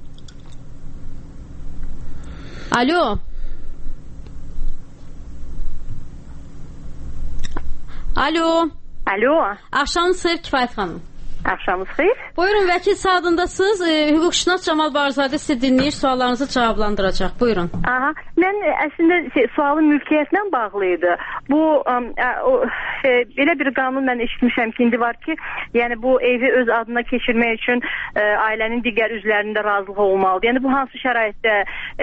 Alo. Alo. Alo. Axşamınız xeyir Kifayət xanım. Axşamınız xeyir. Buyurun, vəkil Sadındasınız. Hüquqşünas Camal Bağırzadə sizi dinləyir, suallarınızı cavablandıracaq. Buyurun. Aha. Mən əslində sualın mülkiyyətlə bağlı idi. Bu belə bir qanun mən eşitmişəm ki, indi var ki, yəni bu evi öz adına keçirmək üçün ailənin digər üzvlərinin də razılığı olmalıdır. Yəni bu hansı şəraitdə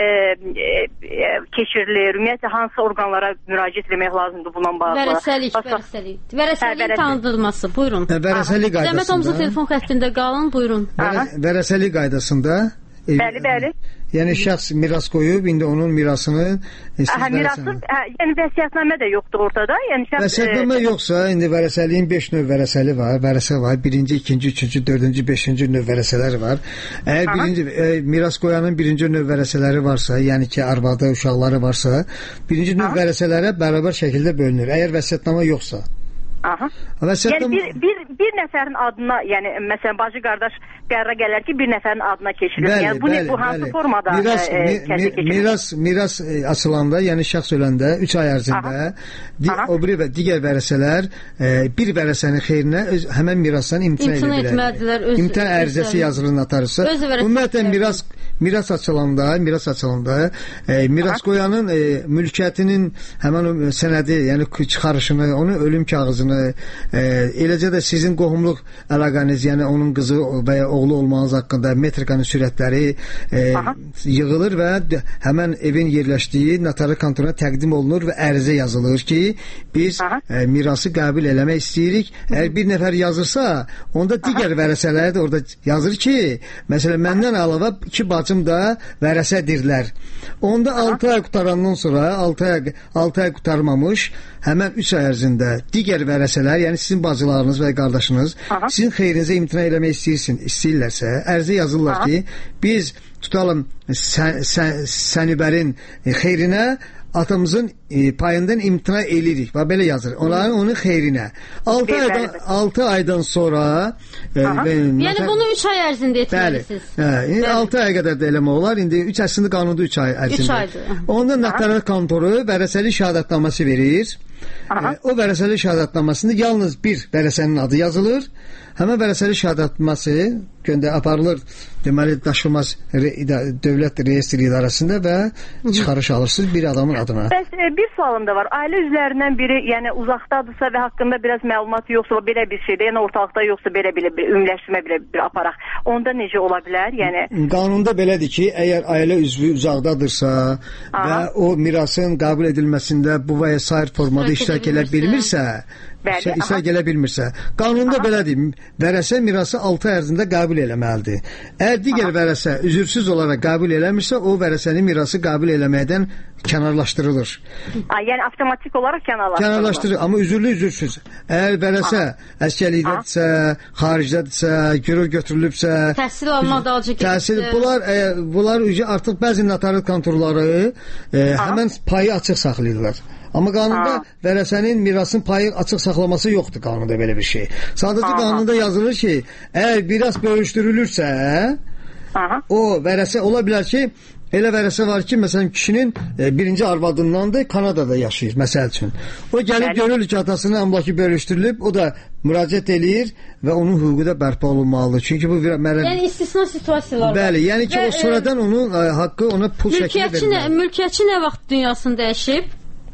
keçirilir? Ümumiyyətlə hansı orqanlara müraciət etmək lazımdır bununla bağlı? Vərəsəlik tanıdılması. Buyurun. Vərəsəlik qaydasında. Telefon xəttində qalın, buyurun. Vərəsəlik qaydasında Bəli. Yəni şəxs miras qoyub, indi onun mirasını mirası, yəni vəsiyyətnamə də yoxdur ortada. Yəni vəsiyyətnamə yoxsa, indi vərəsəliyin 5 növ vərəsəli var. Vərəsə var. 1-ci, 2-ci, 3-cü, 4-cü, 5-ci növ vərəsələri var. Əgər miras qoyanın 1-ci növ vərəsələri varsa, yəni ki, arvadı, uşaqları varsa, 1-ci növ vərəsələrə bərabər şəkildə bölünür. Əgər vəsiyyətnamə yoxsa. Yəni bir nəfərin adına, yəni məsələn bacı qardaş qərara gələr ki, bir nəfərin adına keçirilir. Yəni bu hansı formada miras açılanda, yəni şəxs öləndə 3 ay ərzində o biri və digər vərəsələr bir vərəsənin xeyrinə həmən mirasdan imtina edə bilər. İmtina ərizəsi yazılır notariusa. Ümumiyyətlə miras açılanda miras qoyanın mülkiyyətinin həmən o sənədi, yəni çıxarışını, onun ölüm kağızını, eləcə də sizin qohumluq əlaqəniz, yəni onun qızı və ya oğlu olmanız haqqında metrikanın sürətləri yığılır və həmən evin yerləşdiyi notari kontoruna təqdim olunur və ərizə yazılır ki, biz mirası qəbul eləmək istəyirik. Əgər bir nəfər yazırsa, onda digər vərəsələri də orada yazır ki, məsələn, məndən əlavə 2 bacım da vərəsədirlər. Onda 6 ay qutarandan sonra, 6 ay qutarmamış, həmən 3 ay ərzində digər vərəsələr, yəni sizin bacılarınız və qardaşınız sizin xeyrinizə imtina eləmək istəyirlərsə, ərizə yazırlar ki, biz tutalım Sənübərin xeyrinə atamızın payından imtina edirik. Və belə yazır. Onların onun xeyrinə. 6 aydan sonra yəni bunu 3 ay ərzində etməlisiniz. Bəli. 6 aya qədər də eləmək olar. İndi 3 əslində qanunda 3 ay ərzində. 3 aydır. Onda notariat kontoru vərəsəli şəhadətnaməsi verir. O vərəsəli şəhadətnamasında yalnız bir vərəsənin adı yazılır. Həmin vərəsəli şəhadətnaması aparılır deməli daşınmaz dövlət reyestri idarəsində və çıxarış alırsınız bir adamın adına. Bəs bir sualım da var. Ailə üzvlərindən biri yəni uzaqdadırsa və haqqında biraz məlumat yoxsa belə bir şeydə, yəni ortalıqda yoxsa belə bir ümumiləşdirmə belə bir aparaq. Onda necə ola bilər? Yəni qanunda belədir ki, əgər ailə üzvü uzaqdadırsa və o mirasın qəbul edilməsində bu və ya sair formada iştirak edə bilmirsə, qanunda belədir. Vərəsə mirası 6 ay ərzində qəbul eləməlidir. Əgər digər vərəsə üzürsüz olaraq qəbul eləmirsə, o vərəsənin mirası qəbul eləməkdən kənarlaşdırılır. Yəni avtomatik olaraq kənarlaşdırılır. Amma üzürsüz. Əgər vərəsə əskərlikdədirsə, xaricdədirsə, girov götürülübsə, təhsil alma dalcı getsə, bunlar artıq bəzi notariat kontorları həmən payı açıq saxlayırlar. Amma qanunda vərəsənin mirasın payı açıq saxlaması yoxdur qanunda belə bir şey. Sadəcə qanunda yazılır ki, əgər miras bölüşdürülürsə, o vərəsə ola bilər ki, elə vərəsə var ki, məsələn, kişinin birinci arvadındandır, Kanadada yaşayır, məsəl üçün. O gəlib görür ki, atasının əmlakı bölüşdürülüb, o da müraciət eləyir və onun hüququ da bərpa olunmalıdır. Çünki bu yəni istisna situasiyalar var. Bəli, yəni ki, o sonradan onun haqqı ona pul şəkli verilir. Mülkiyyətçi nə vaxt dünyasını dəyişib?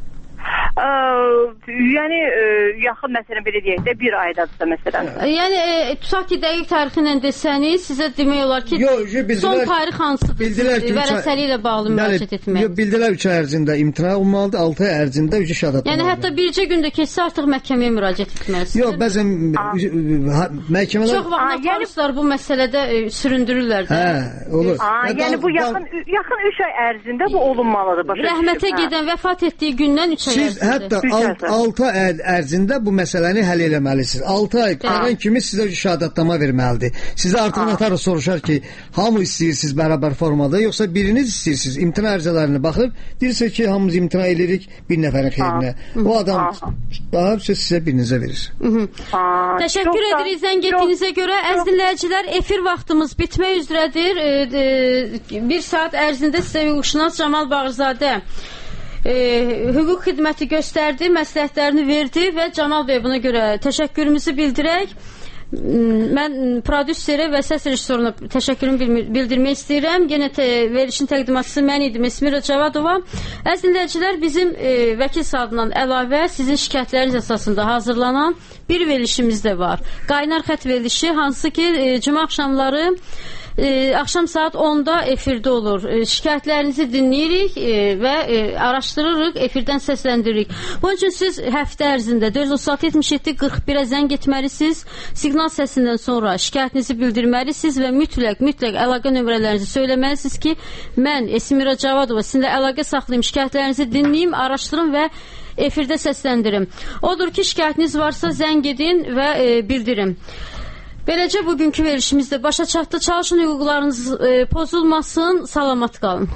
Yəni yaxın məsələn belə deyək də bir aydadırsa məsələn. Yəni tutaq ki dəqiq tarixi ilə desəniz sizə demək olar ki son tarix hansıdır? Vərəsəli ilə bağlı müraciət etmək. Bildilər 3 ay ərzində imtina olmalıdır, 6 ay ərzində şəhadət. Yəni hətta bircə gündə keçsə artıq məhkəməyə müraciət etməlisiniz. Yox, bəzən məhkəmələr çox vaxt polislər bu məsələdə süründürürlər də. Olur. Yəni bu yaxın 3 ay ərzində bu olunmalıdır. Rəhmətə gedən vəfat etdiyi gündən 3 ay ərzində. Hətta 6 ay ərzində bu məsələni həll eləməlisiniz. 6 ay qalan kimi sizə şəhadətnamə verməlidir. Sizə artıq notar soruşar ki, hamı istəyirsiniz bərabər formada, yoxsa biriniz istəyirsiniz? İmtina ərizələrinə baxıb, deyirsiniz ki, hamımız imtina edirik bir nəfərin xeyrinə. O adam daha sizə birinizə verir. Təşəkkür edirik zəng etdiyinizə görə. Əziz dinləyicilər, efir vaxtımız bitmək üzrədir. Bir saat ərzində sizə hüquqşünas Camal Bağırzadə hüquq xidməti göstərdi, məsləhətlərini verdi və Camal bəy buna görə təşəkkürümüzü bildirək. Mən prodüserə və səs rejissoruna təşəkkürümü bildirmək istəyirəm. Yenə verilişin təqdimatçısı mən idim, Esmira Cavadova. Əziz dinləyicilər, bizim vəkil saatından əlavə sizin şikayətləriniz əsasında hazırlanan bir verilişimiz də var. Qaynar xət verilişi, hansı ki cümə axşamları axşam saat 10-da efirdə olur. Şikayətlərinizi dinləyirik və araşdırırıq, efirdən səsləndiririk. Bunun üçün siz həftə ərzində 436-77-41-ə zəng etməlisiniz. Siqnal səsindən sonra şikayətinizi bildirməlisiniz və mütləq əlaqə nömrələrinizi söyləməlisiniz ki, mən Esmira Cavadova sizinlə əlaqə saxlayım, şikayətlərinizi dinləyim, araşdırın və efirdə səsləndirim. Odur ki, şikayətiniz varsa zəng edin və bildirin. Beləcə bugünkü verilişimiz də başa çatdı. Çalışın hüquqlarınız pozulmasın. Salamat qalın.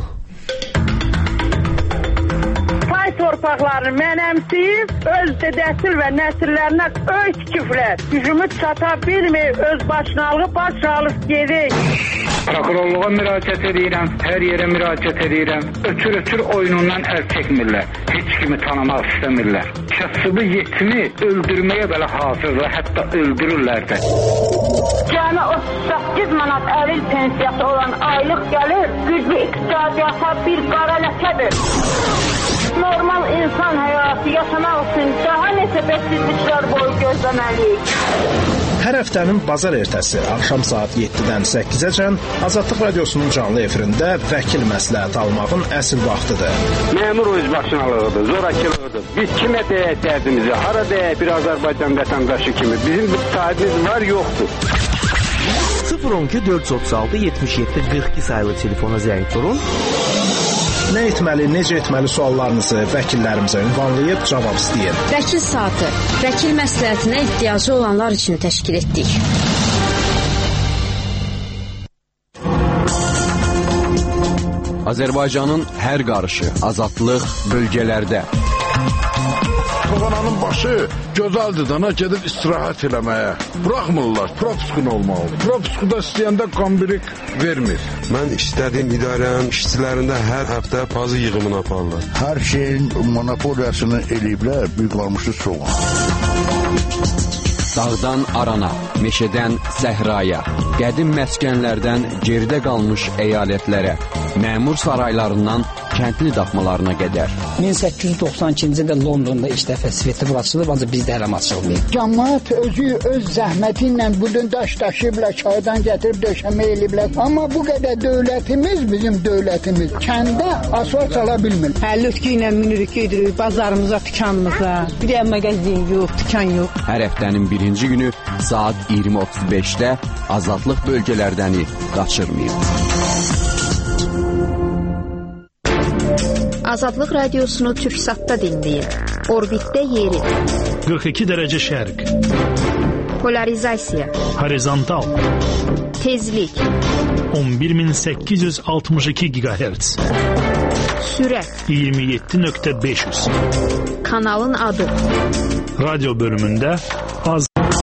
Pay torpaqlarını mənəmsiyib, öz dədəsil və nəsillərinə öy tikiblər. Gücümü çata bilmir, öz başınalığı baş alıb gedik. Prokurorluğa müraciət edirəm, hər yerə müraciət edirəm. Ötür oyunundan əl çəkmirlər. Heç kimi tanımaq istəmirlər. Kasıbı yetimi öldürməyə belə hazırlar, hətta öldürürlər də. Cəmi 38 manat əril pensiyası olan aylıq gəlir, güclü iqtisadiyyata bir qara ləkədir. Normal insan həyatı yaşamaq üçün daha neçə bəksizliklər boyu gözləməliyik. Hər həftənin bazar ertəsi axşam saat 7-dən 8-əcən Azadlıq Radiosunun canlı efirində vəkil məsləhət almağın əsl vaxtıdır. Məmur özbaşınalığıdır, zorakılığıdır. Biz kimə deyək dərdimizi, hara deyək bir Azərbaycan vətəndaşı kimi. Bizim bir sahibimiz var, yoxdur. 012 436 77 42 sayılı telefona zəng vurun. Nə etməli, necə etməli suallarınızı vəkillərimizə ünvanlayıb cavab istəyin. Vəkil saatı, vəkil məsləhətinə ehtiyacı olanlar üçün təşkil etdik. Azərbaycanın hər qarışı azadlıq bölgələrdə. Toğananın başı gözəldir dana gedib istirahət eləməyə. Buraxmırlar, propiskun olmalı. Propiskuda istəyəndə qambirik vermir. Mən istədiyim idarənin işçilərində hər həftə pazı yığımını aparırlar. Hər şeyin monopoliyasını eləyiblər, bir qalmışı soğan. Dağdan arana, meşədən səhraya, qədim məskənlərdən geridə qalmış əyalətlərə, məmur saraylarından kəndli daxmalarına qədər. 1892-ci ildə Londonda ilk dəfə svetofor açılıb, ancaq bizdə hələ açılmayıb. Cəmaət özü öz zəhməti ilə budun daş daşıyıblar, çaydan gətirib döşəmə eləyiblər. Amma bu qədər dövlətimiz, bizim dövlətimiz kəndə asfalt çala bilmir. Lütki ilə minirik, gedirik bazarımıza, dükanımıza. Bir də mağazin yox, dükan yox. Hər həftənin birinci günü saat 20:35-də azadlıq bölgələrdəni qaçırmayın. Azadlıq radiosunu Türksatda dinləyin. Orbitdə yeri. 42 dərəcə şərq. Polarizasiya. Horizontal. Tezlik. 11862 GHz. Sürət. 27.500. Kanalın adı. Radyo bölümündə az